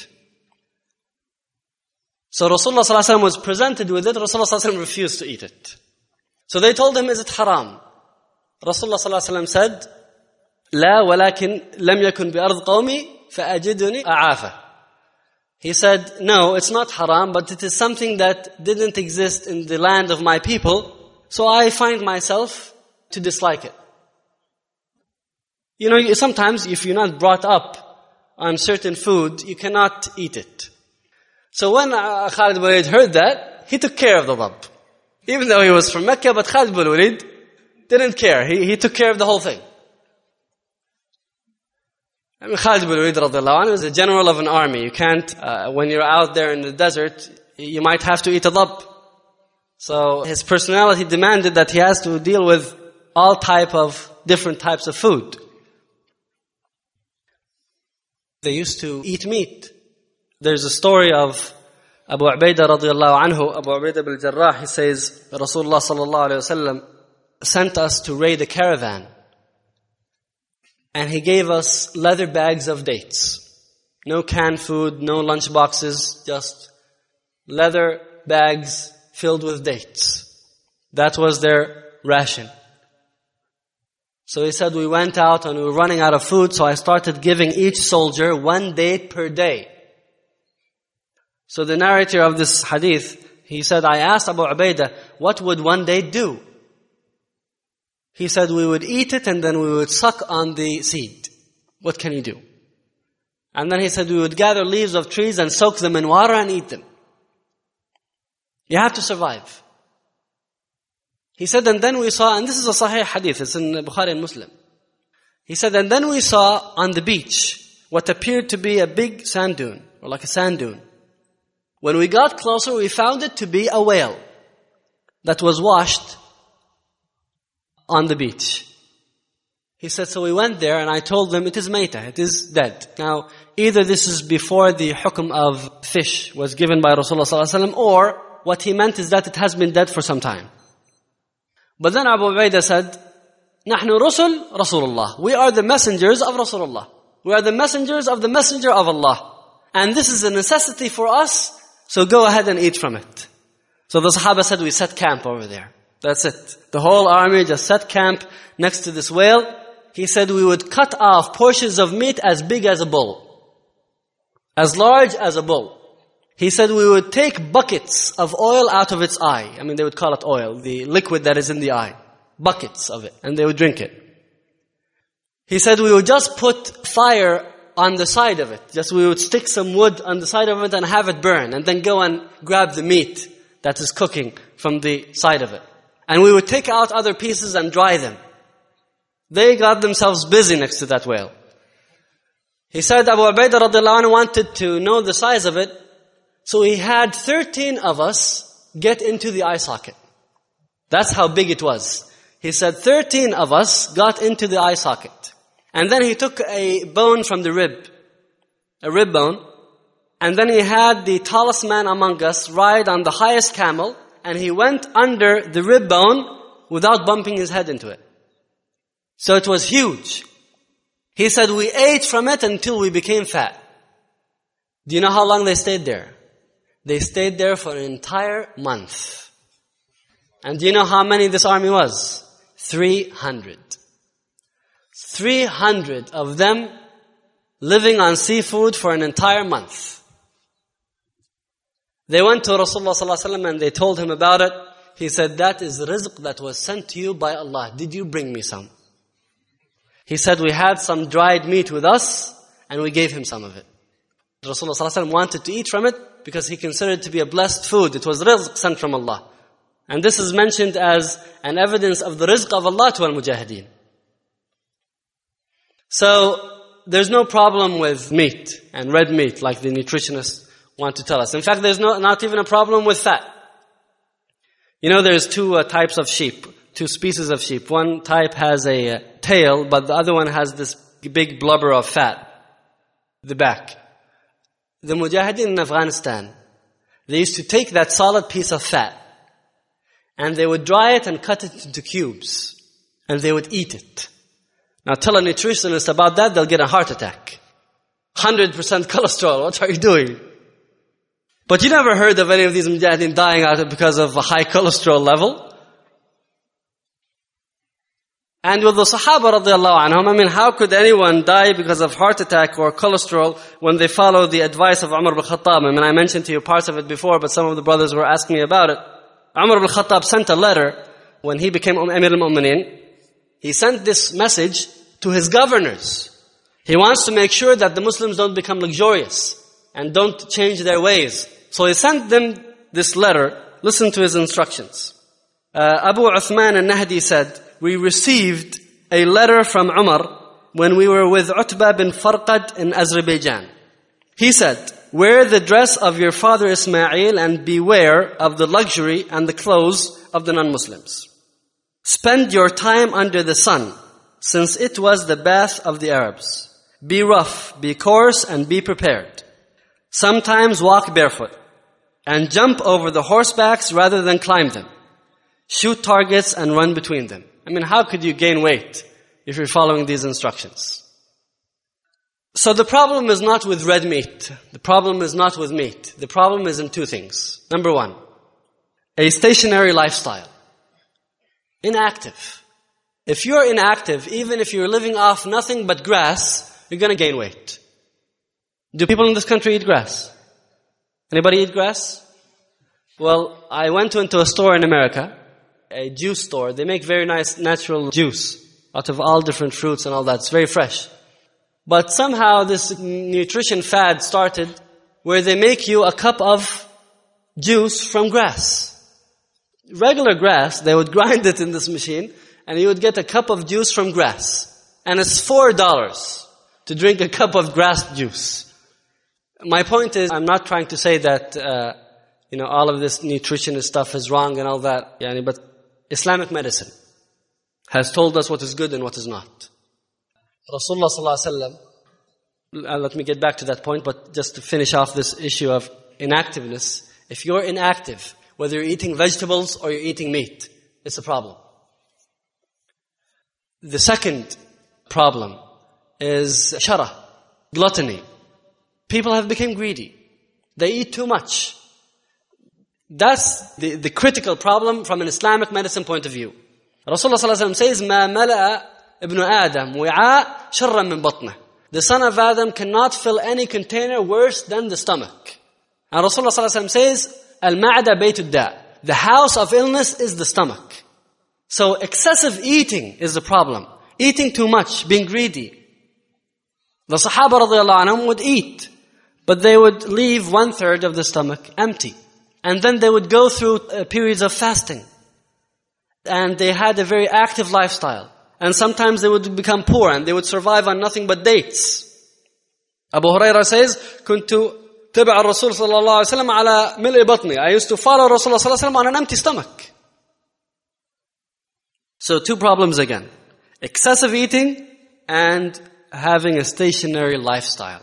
So Rasulullah sallallahu alaihi wasallam was presented with it. Rasulullah sallallahu alaihi wasallam refused to eat it. So they told him, is it haram? Rasulullah sallallahu alaihi wasallam said, لا ولكن لم يكن بأرض قومي فأجدني أعافه. He said, no, it's not haram, but it is something that didn't exist in the land of my people, so I find myself to dislike it. You know, sometimes if you're not brought up on certain food, you cannot eat it. So when uh, Khalid ibn Walid heard that, he took care of the dhab. Even though he was from Mecca, but Khalid ibn Walid didn't care. He, he took care of the whole thing. I mean, Khalid ibn Walid radiallahu anhu is the general of an army. You can't, uh, when you're out there in the desert, you might have to eat a dhab. So his personality demanded that he has to deal with all type of, different types of food. They used to eat meat. There's a story of Abu Ubaidah radiallahu anhu, Abu Ubaidah bil Jarrah, he says, Rasulullah sallallahu alayhi wa sallam sent us to raid a caravan. And he gave us leather bags of dates. No canned food, no lunch boxes, just leather bags filled with dates. That was their ration. So he said, we went out and we were running out of food, so I started giving each soldier one date per day. So the narrator of this hadith, he said, I asked Abu Ubaidah, what would one date do? He said, we would eat it and then we would suck on the seed. What can you do? And then he said, we would gather leaves of trees and soak them in water and eat them. You have to survive. He said, and then we saw, and this is a Sahih hadith, it's in Bukhari and Muslim. He said, and then we saw on the beach what appeared to be a big sand dune, or like a sand dune. When we got closer, we found it to be a whale that was washed on the beach. He said, so we went there and I told them, it is maytah, it is dead. Now, either this is before the hukum of fish was given by Rasulullah sallallahu alaihi wasallam, or what he meant is that it has been dead for some time. But then Abu Ubaidah said, نحن رسل رسول الله. We are the messengers of Rasulullah. We are the messengers of the messenger of Allah. And this is a necessity for us, so go ahead and eat from it. So the Sahaba said, we set camp over there. That's it. The whole army just set camp next to this whale. He said we would cut off portions of meat as big as a bull. As large as a bull. He said we would take buckets of oil out of its eye. I mean, they would call it oil, the liquid that is in the eye. Buckets of it. And they would drink it. He said we would just put fire on the side of it. Just we would stick some wood on the side of it and have it burn. And then go and grab the meat that is cooking from the side of it. And we would take out other pieces and dry them. They got themselves busy next to that whale. He said Abu Ubaidah radiallahu anhu wanted to know the size of it. So he had thirteen of us get into the eye socket. That's how big it was. He said thirteen of us got into the eye socket. And then he took a bone from the rib, a rib bone, and then he had the tallest man among us ride on the highest camel, and he went under the rib bone without bumping his head into it. So it was huge. He said we ate from it until we became fat. Do you know how long they stayed there? They stayed there for an entire month. And do you know how many this army was? three hundred. three hundred of them living on seafood for an entire month. They went to Rasulullah sallallahu alaihi wasallam and they told him about it. He said, that is rizq that was sent to you by Allah. Did you bring me some? He said, we had some dried meat with us and we gave him some of it. Rasulullah sallallahu alaihi wasallam wanted to eat from it because he considered it to be a blessed food. It was rizq sent from Allah. And this is mentioned as an evidence of the rizq of Allah to al-mujahideen. So, there's no problem with meat and red meat like the nutritionists want to tell us. In fact, there's no, not even a problem with fat. You know, there's two uh, types of sheep, two species of sheep. One type has a uh, tail, but the other one has this big blubber of fat, the back. The mujahideen in Afghanistan, they used to take that solid piece of fat and they would dry it and cut it into cubes and they would eat it. Now tell a nutritionist about that, they'll get a heart attack. one hundred percent cholesterol, what are you doing? But you never heard of any of these mujahideen dying out because of a high cholesterol level. And with the Sahaba radiallahu anhum, I mean, how could anyone die because of heart attack or cholesterol when they follow the advice of Umar ibn Khattab? I mean, I mentioned to you parts of it before, but some of the brothers were asking me about it. Umar ibn Khattab sent a letter when he became Amir al-Mu'mineen. He sent this message to his governors. He wants to make sure that the Muslims don't become luxurious and don't change their ways. So he sent them this letter. Listen to his instructions. Uh, Abu Uthman al-Nahdi said, we received a letter from Umar when we were with Utbah bin Farqad in Azerbaijan. He said, wear the dress of your father Ismail and beware of the luxury and the clothes of the non-Muslims. Spend your time under the sun, since it was the bath of the Arabs. Be rough, be coarse, and be prepared. Sometimes walk barefoot and jump over the horsebacks rather than climb them. Shoot targets and run between them. I mean, how could you gain weight if you're following these instructions? So the problem is not with red meat. The problem is not with meat. The problem is in two things. Number one, a stationary lifestyle. Inactive. If you're inactive, even if you're living off nothing but grass, you're going to gain weight. Do people in this country eat grass? Anybody eat grass? Well, I went to, into a store in America, a juice store. They make very nice natural juice out of all different fruits and all that. It's very fresh. But somehow this nutrition fad started where they make you a cup of juice from grass. Regular grass, they would grind it in this machine and you would get a cup of juice from grass. And it's four dollars to drink a cup of grass juice. My point is, I'm not trying to say that, uh, you know, all of this nutritionist stuff is wrong and all that. Yani, but Islamic medicine has told us what is good and what is not. Rasulullah sallallahu alaihi wasallam, let me get back to that point, but just to finish off this issue of inactiveness. If you're inactive, whether you're eating vegetables or you're eating meat, it's a problem. The second problem is shara, gluttony. People have become greedy. They eat too much. That's the, the critical problem from an Islamic medicine point of view. Rasulullah sallallahu alaihi wasallam says, "Ma mala'a ibn Adam wi'a sharran min batnah." The son of Adam cannot fill any container worse than the stomach. And Rasulullah sallallahu alaihi wasallam says, "Al-ma'da baytud da." The house of illness is the stomach. So excessive eating is the problem. Eating too much, being greedy. The Sahaba radiyallahu anhum would eat, but they would leave one third of the stomach empty. And then they would go through uh, periods of fasting. And they had a very active lifestyle. And sometimes they would become poor and they would survive on nothing but dates. Abu Hurairah says, "Kuntu tabi'a Rasul sallallahu alaihi wasallam ala mil'i batni." I used to follow Rasulullah sallallahu alaihi wasallam on an empty stomach. So two problems again. Excessive eating and having a stationary lifestyle.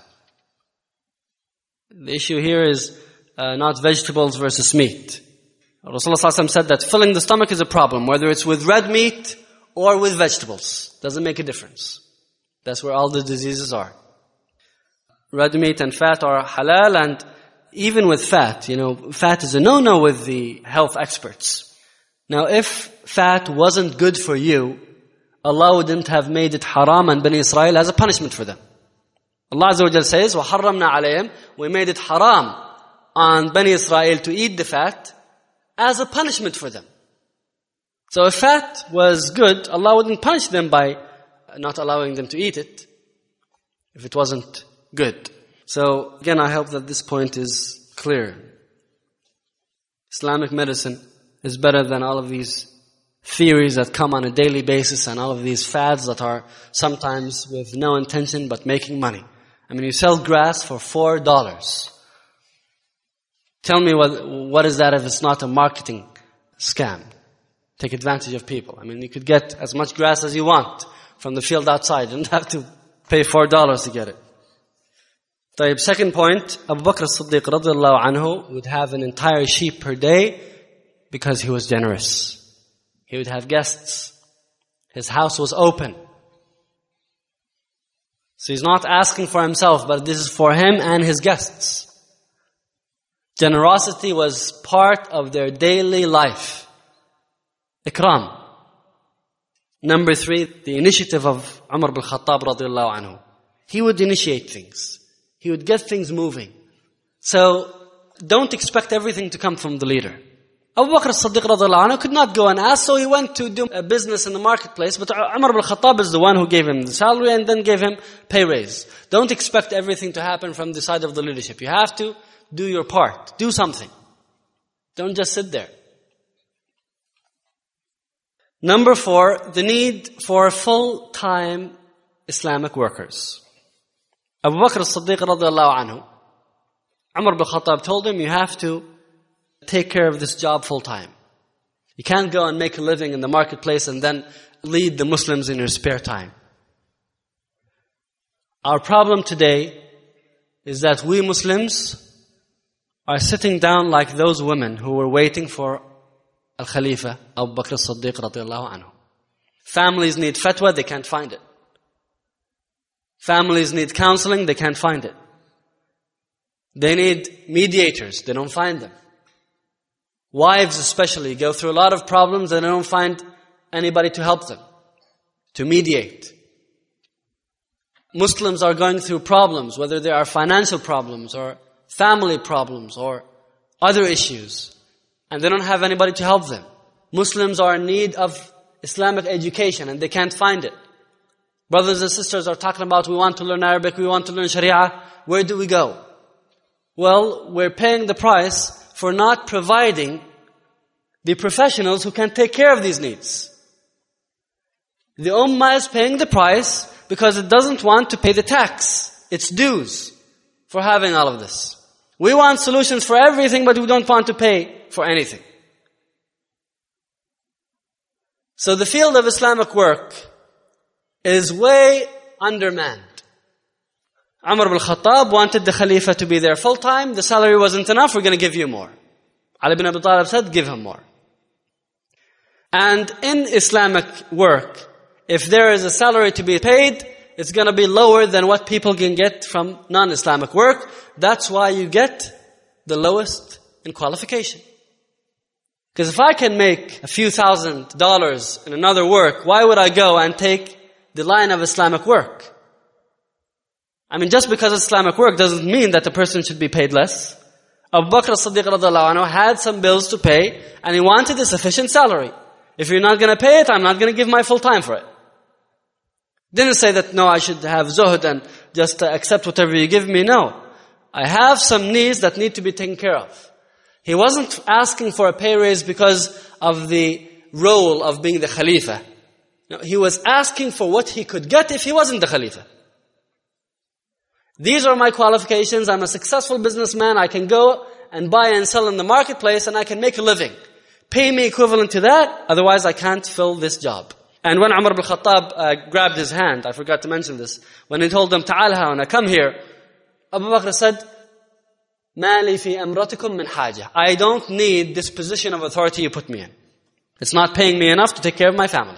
The issue here is uh, not vegetables versus meat. Rasulullah said that filling the stomach is a problem, whether it's with red meat or with vegetables. Doesn't make a difference. That's where all the diseases are. Red meat and fat are halal, and even with fat, you know, fat is a no-no with the health experts. Now, if fat wasn't good for you, Allah wouldn't have made it haram on Bani Israel as a punishment for them. Allah Azza wa Jal says, وَحَرَّمْنَا عَلَيْهِمْ, we made it haram on Bani Israel to eat the fat as a punishment for them. So if fat was good, Allah wouldn't punish them by not allowing them to eat it if it wasn't good. So again, I hope that this point is clear. Islamic medicine is better than all of these theories that come on a daily basis and all of these fads that are sometimes with no intention but making money. I mean, you sell grass for four dollars. Tell me what what is that if it's not a marketing scam? Take advantage of people. I mean, you could get as much grass as you want from the field outside. You don't have to pay four dollars to get it. طيب, second point, Abu Bakr as-Siddiq radiallahu anhu would have an entire sheep per day because he was generous. He would have guests. His house was open. So he's not asking for himself, but this is for him and his guests. Generosity was part of their daily life. Ikram. Number three, the initiative of Umar bin Khattab radiallahu anhu. He would initiate things. He would get things moving. So don't expect everything to come from the leader. Abu Bakr as-Siddiq radiallahu anhu could not go and ask, so he went to do a business in the marketplace. But Umar bin Khattab is the one who gave him the salary and then gave him pay raise. Don't expect everything to happen from the side of the leadership. You have to do your part. Do something. Don't just sit there. Number four, the need for full-time Islamic workers. Abu Bakr as-Siddiq radiallahu anhu, Umar bin Khattab told him, you have to take care of this job full-time. You can't go and make a living in the marketplace and then lead the Muslims in your spare time. Our problem today is that we Muslims are sitting down like those women who were waiting for Al-Khalifa, Abu Bakr as-Siddiq radiallahu anhu. Families need fatwa, they can't find it. Families need counseling, they can't find it. They need mediators, they don't find them. Wives especially go through a lot of problems and they don't find anybody to help them, to mediate. Muslims are going through problems, whether they are financial problems or family problems or other issues, and they don't have anybody to help them. Muslims are in need of Islamic education and they can't find it. Brothers and sisters are talking about, we want to learn Arabic, we want to learn Sharia. Where do we go? Well, we're paying the price for not providing the professionals who can take care of these needs. The Ummah is paying the price because it doesn't want to pay the tax, its dues, for having all of this. We want solutions for everything, but we don't want to pay for anything. So the field of Islamic work is way undermanned. Umar bin Khattab wanted the Khalifa to be there full time. The salary wasn't enough, we're going to give you more. Ali ibn Abi Talib said, give him more. And in Islamic work, if there is a salary to be paid, it's going to be lower than what people can get from non-Islamic work. That's why you get the lowest in qualification. Because if I can make a few thousand dollars in another work, why would I go and take the line of Islamic work? I mean, just because it's Islamic work doesn't mean that the person should be paid less. Abu Bakr as-Siddiq radiallahu anhu had some bills to pay and he wanted a sufficient salary. If you're not going to pay it, I'm not going to give my full time for it. Didn't say that, no, I should have zuhud and just uh, accept whatever you give me. No. I have some needs that need to be taken care of. He wasn't asking for a pay raise because of the role of being the Khalifa. No, he was asking for what he could get if he wasn't the Khalifa. These are my qualifications. I'm a successful businessman. I can go and buy and sell in the marketplace and I can make a living. Pay me equivalent to that, otherwise I can't fill this job. And when Umar ibn Khattab uh, grabbed his hand, I forgot to mention this, when he told them, Ta'al hauna, come here, Abu Bakr said, Ma li fi amratikum min haja. I don't need this position of authority you put me in. It's not paying me enough to take care of my family.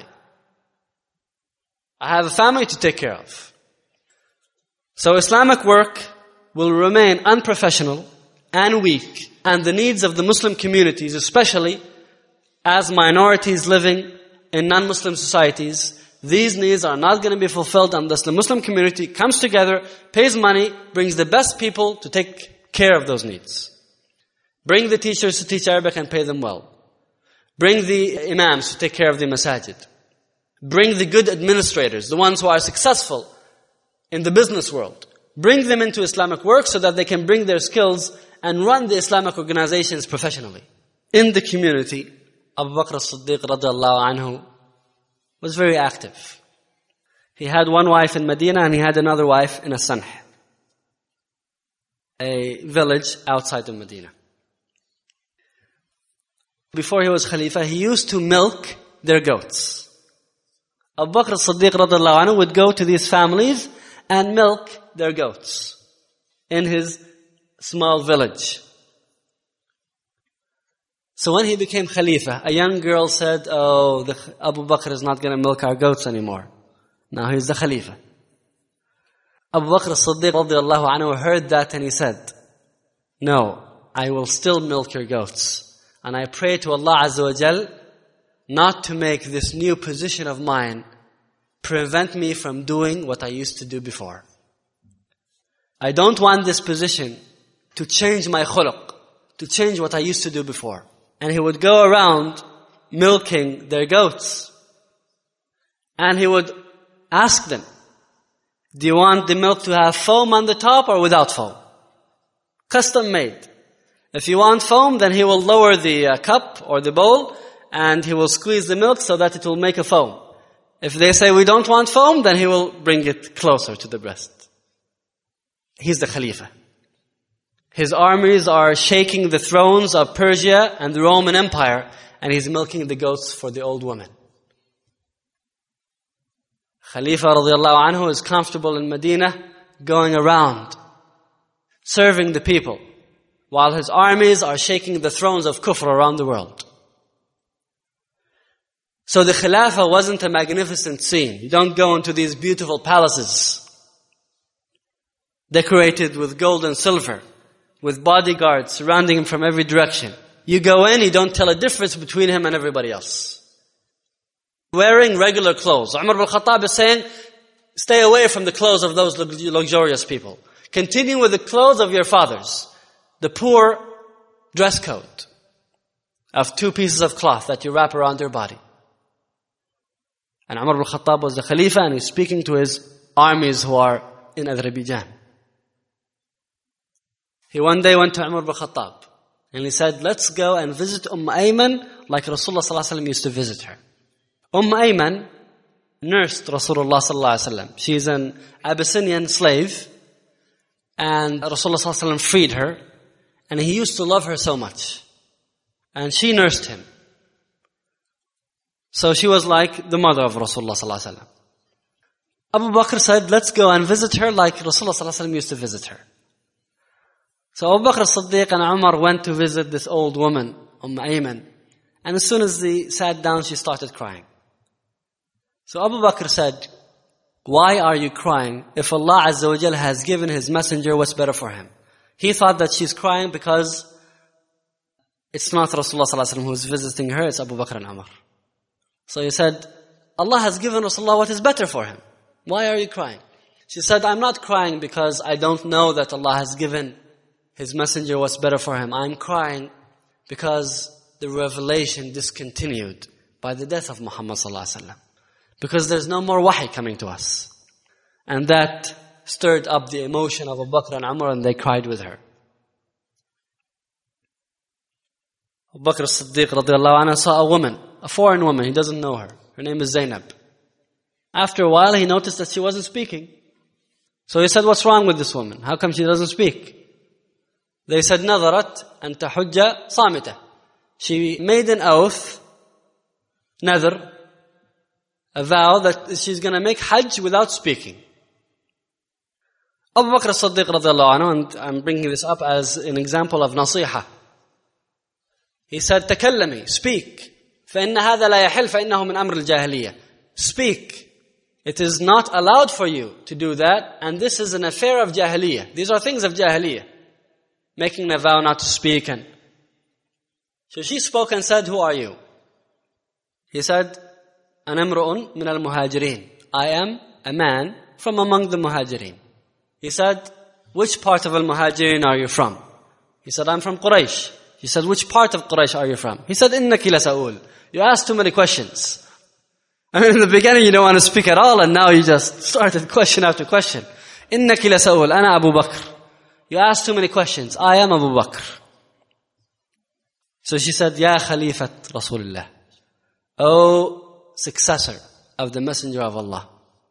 I have a family to take care of. So Islamic work will remain unprofessional and weak, and the needs of the Muslim communities, especially as minorities living in non-Muslim societies, these needs are not going to be fulfilled unless the Muslim community comes together, pays money, brings the best people to take care of those needs. Bring the teachers to teach Arabic and pay them well. Bring the imams to take care of the masajid. Bring the good administrators, the ones who are successful in the business world. Bring them into Islamic work so that they can bring their skills and run the Islamic organizations professionally. In the community, Abu Bakr as-Siddiq radiallahu anhu was very active. He had one wife in Medina and he had another wife in As-Sanh, a village outside of Medina. Before he was Khalifa, he used to milk their goats. Abu Bakr as-Siddiq radiallahu anhu would go to these families and milk their goats in his small village. So when he became Khalifa, a young girl said, oh, the, Abu Bakr is not going to milk our goats anymore. Now he's the Khalifa. Abu Bakr as-Siddiq radiallahu anhu heard that and he said, no, I will still milk your goats. And I pray to Allah Azza wa Jal not to make this new position of mine prevent me from doing what I used to do before. I don't want this position to change my khuluq, to change what I used to do before. And he would go around milking their goats. And he would ask them, do you want the milk to have foam on the top or without foam? Custom made. If you want foam, then he will lower the uh, cup or the bowl and he will squeeze the milk so that it will make a foam. If they say we don't want foam, then he will bring it closer to the breast. He's the Khalifa. His armies are shaking the thrones of Persia and the Roman Empire, and he's milking the goats for the old women. Khalifa radiallahu anhu is comfortable in Medina, going around, serving the people, while his armies are shaking the thrones of kufr around the world. So the Khilafah wasn't a magnificent scene. You don't go into these beautiful palaces, decorated with gold and silver, with bodyguards surrounding him from every direction. You go in, you don't tell a difference between him and everybody else. Wearing regular clothes. Umar ibn Khattab is saying, stay away from the clothes of those luxurious people. Continue with the clothes of your fathers. The poor dress coat of two pieces of cloth that you wrap around your body. And Umar ibn Khattab was the Khalifa and he's speaking to his armies who are in Azerbaijan. He one day went to Umar ibn Khattab and he said, let's go and visit Umm Ayman like Rasulullah sallallahu alaihi wasallam used to visit her. Umm Ayman nursed Rasulullah sallallahu alaihi wasallam. She's an Abyssinian slave and Rasulullah sallallahu alaihi wasallam freed her and he used to love her so much. And she nursed him. So she was like the mother of Rasulullah sallallahu alaihi wasallam. Abu Bakr said, let's go and visit her like Rasulullah sallallahu alaihi wasallam used to visit her. So Abu Bakr as-Siddiq and Umar went to visit this old woman, Umm Ayman. And as soon as they sat down, she started crying. So Abu Bakr said, why are you crying? If Allah Azza wa Jal has given His messenger what's better for him. He thought that she's crying because it's not Rasulullah sallallahu alaihi wasallam who's visiting her, it's Abu Bakr and Umar. So he said, Allah has given Rasulullah what is better for him. Why are you crying? She said, I'm not crying because I don't know that Allah has given His messenger what's better for him. I'm crying because the revelation discontinued by the death of Muhammad sallallahu alaihi wasallam. Because there's no more wahi coming to us. And that stirred up the emotion of Abu Bakr and Umar and they cried with her. Abu Bakr as-Siddiq radiallahu anhu saw a woman, a foreign woman, he doesn't know her. Her name is Zainab. After a while he noticed that she wasn't speaking. So he said, what's wrong with this woman? How come she doesn't speak? They said, نظرت أن تحج صامتة. She made an oath, nadhr, a vow that she's going to make Hajj without speaking. Abu Bakr as-Siddiq radiallahu anhu, and I'm bringing this up as an example of nasiha. He said, تكلمي, speak. فإن هذا لا يحل فإنه من أمر الجاهلية. Speak. It is not allowed for you to do that, and this is an affair of jahiliyyah. These are things of jahiliyyah. Making a vow not to speak. And so she spoke and said, who are you? He said, أنا امرؤ من المهاجرين. I am a man from among the muhajirin. He said, which part of al-muhajirin are you from? He said, I'm from Quraysh. He said, which part of Quraysh are you from? He said, إنك لسؤول. You asked too many questions. I mean, in the beginning you don't want to speak at all, and now you just started question after question. إنك لسؤول. أنا Abu Bakr. You asked too many questions. I am Abu Bakr. So she said, Ya Khalifat Rasulullah. O successor of the Messenger of Allah.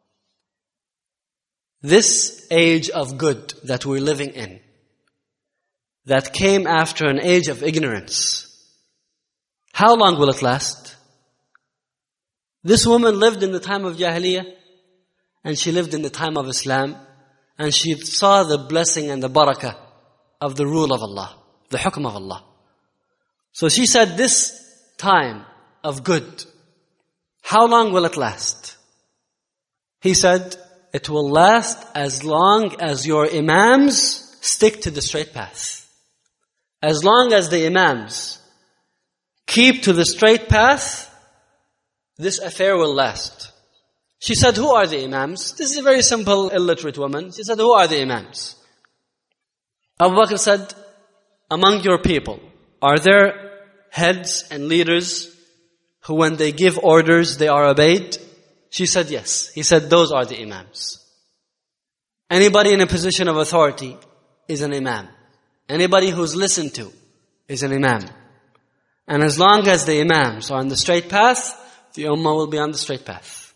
This age of good that we're living in, that came after an age of ignorance, how long will it last? This woman lived in the time of Jahiliyyah, and she lived in the time of Islam, and she saw the blessing and the barakah of the rule of Allah, the hukm of Allah. So she said, this time of good, how long will it last? He said, it will last as long as your imams stick to the straight path. As long as the imams keep to the straight path, this affair will last. She said, who are the imams? This is a very simple, illiterate woman. She said, who are the imams? Abu Bakr said, among your people, are there heads and leaders who when they give orders, they are obeyed? She said, yes. He said, those are the imams. Anybody in a position of authority is an imam. Anybody who's listened to is an imam. And as long as the imams are on the straight path, the ummah will be on the straight path.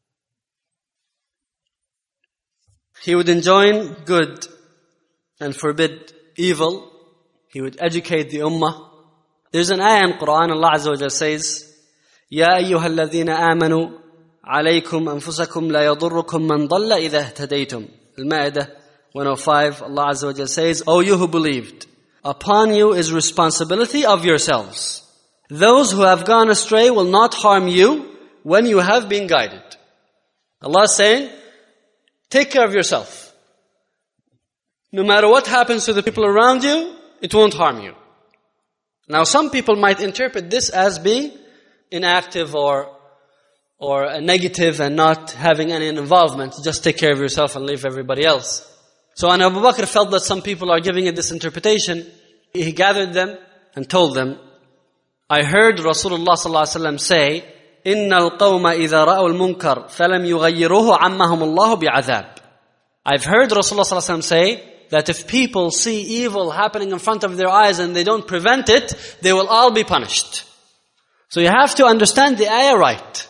He would enjoin good and forbid evil. He would educate the ummah. There's an ayah in Quran, Allah Azza wa Jalla says, يَا أَيُّهَا الَّذِينَ آمَنُوا عَلَيْكُمْ أَنفُسَكُمْ لَا يَضُرُّكُمْ مَنْ ضَلَّ إِذَا اهْتَدَيْتُمْ. Al-Ma'idah one oh five, Allah Azza wa Jalla says, O you who believed, upon you is responsibility of yourselves. Those who have gone astray will not harm you when you have been guided. Allah is saying, take care of yourself. No matter what happens to the people around you, it won't harm you. Now some people might interpret this as being inactive or or a negative and not having any involvement. Just take care of yourself and leave everybody else. So when Abu Bakr felt that some people are giving it this interpretation, he gathered them and told them, I heard Rasulullah sallallahu alaihi wasallam say, إِنَّ الْقَوْمَ إِذَا رَأَوْا الْمُنْكَرَ فَلَمْ يُغَيِّرُوهُ عَمَّهُمُ اللَّهُ بِعَذَابٍ. I've heard Rasulullah sallallahu alaihi wasallam say that if people see evil happening in front of their eyes and they don't prevent it, they will all be punished. So you have to understand the ayah right.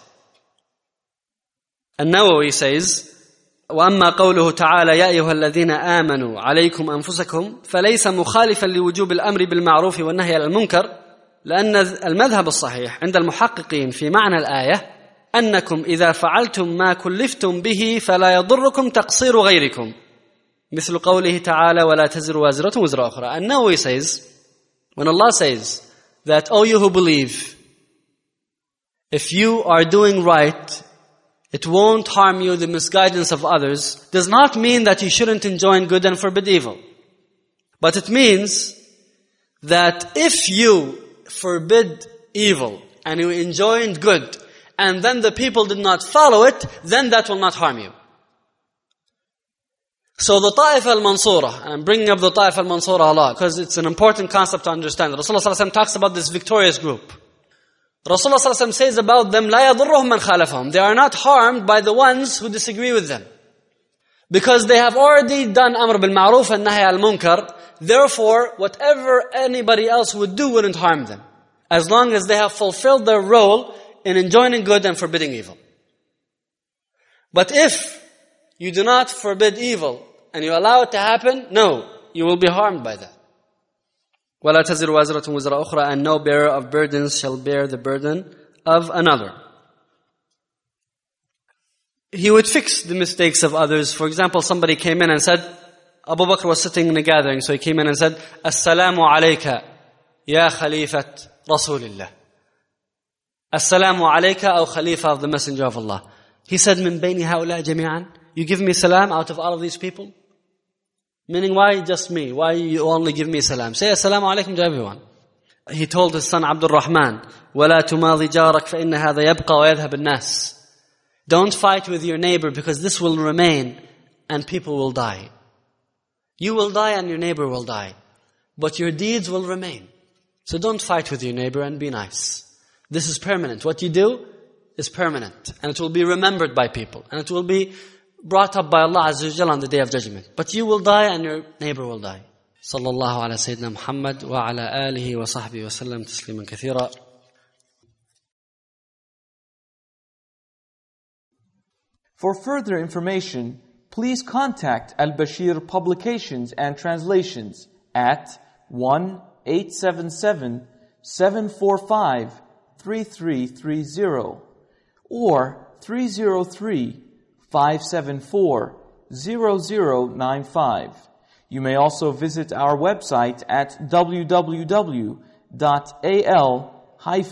An-Nawawi says, وَأَمَّا قَوْلُهُ تَعَالَى يَا أَيُّهَا الَّذِينَ آمَنُوا عَلَيْكُمْ أَنفُسَكُمْ فَلَيْسَ مُخَالِفًا لِوُجُوبِ الْأَمْرِ بِالْمَعْرُوفِ وَالنَّهْيِ عَنِ الْمُنكَرِ لأن المذهب الصحيح عند المحققين في معنى الآية أنكم إذا فعلتم ما كلفتم به فلا يضركم تقصير غيركم مثل قوله تعالى ولا تزر وازرة وزر أخرى. And now he says, when Allah says that, O you who believe, if you are doing right, it won't harm you, the misguidance of others, does not mean that you shouldn't enjoin good and forbid evil. But it means that if you forbid evil and you enjoined good and then the people did not follow it, then that will not harm you. So the Ta'if al-Mansura, and I'm bringing up the Ta'if al-Mansura a lot because it's an important concept to understand. Rasulullah sallallahu alaihi wasallam talks about this victorious group. Rasulullah sallallahu alaihi wasallam says about them, لا يضرهم من خالفهم. They are not harmed by the ones who disagree with them. Because they have already done Amr bil Ma'ruf and Nahy al Munkar. Therefore, whatever anybody else would do wouldn't harm them. As long as they have fulfilled their role in enjoining good and forbidding evil. But if you do not forbid evil and you allow it to happen, no, you will be harmed by that. وَلَا تَزِرُ وَازِرَةٌ وِزْرَ أُخْرَى, and no bearer of burdens shall bear the burden of another. He would fix the mistakes of others. For example, somebody came in and said, Abu Bakr was sitting in a gathering, so he came in and said, Assalamu alayka, ya Khalifat Rasulillah. Assalamu alayka, O Khalifa of the Messenger of Allah. He said, Min bayni haula jami'an. You give me salam out of all of these people? Meaning, why just me? Why you only give me salam? Say assalamu alaikum to everyone. He told his son Abdul Rahman, وَلَا تُمَاضِ جَارَكْ فَإِنَّ هَذَا يَبْقَى وَيَذْهَبِ النَّاسِ. Don't fight with your neighbor, because this will remain and people will die. You will die and your neighbor will die. But your deeds will remain. So don't fight with your neighbor and be nice. This is permanent. What you do is permanent. And it will be remembered by people. And it will be brought up by Allah Azza wa Jalla on the Day of Judgment. But you will die and your neighbor will die. Sallallahu ala Sayyidina Muhammad wa ala alihi wa sahbihi wa sallam tasliman kathira. For further information, please contact Al-Bashir Publications and Translations at one eight seven seven, seven four five, three three three zero or three zero three, five seven four, zero zero nine five. You may also visit our website at w w w dot a l dash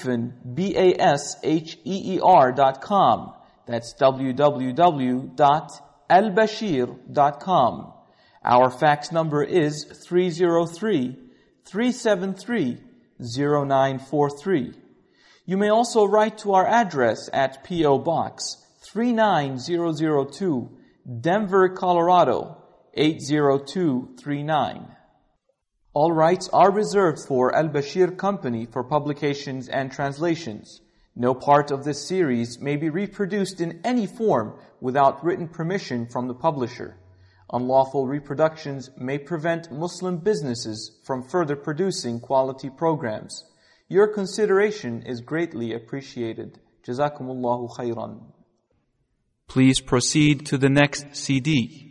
basher dot com. That's w w w dot al bashir dot com. Our fax number is three zero three, three seven three, zero nine four three. You may also write to our address at P O Box three nine zero zero two, Denver, Colorado eight zero two three nine. All rights are reserved for Al-Bashir Company for publications and translations. No part of this series may be reproduced in any form without written permission from the publisher. Unlawful reproductions may prevent Muslim businesses from further producing quality programs. Your consideration is greatly appreciated. Jazakumullahu khairan. Please proceed to the next C D.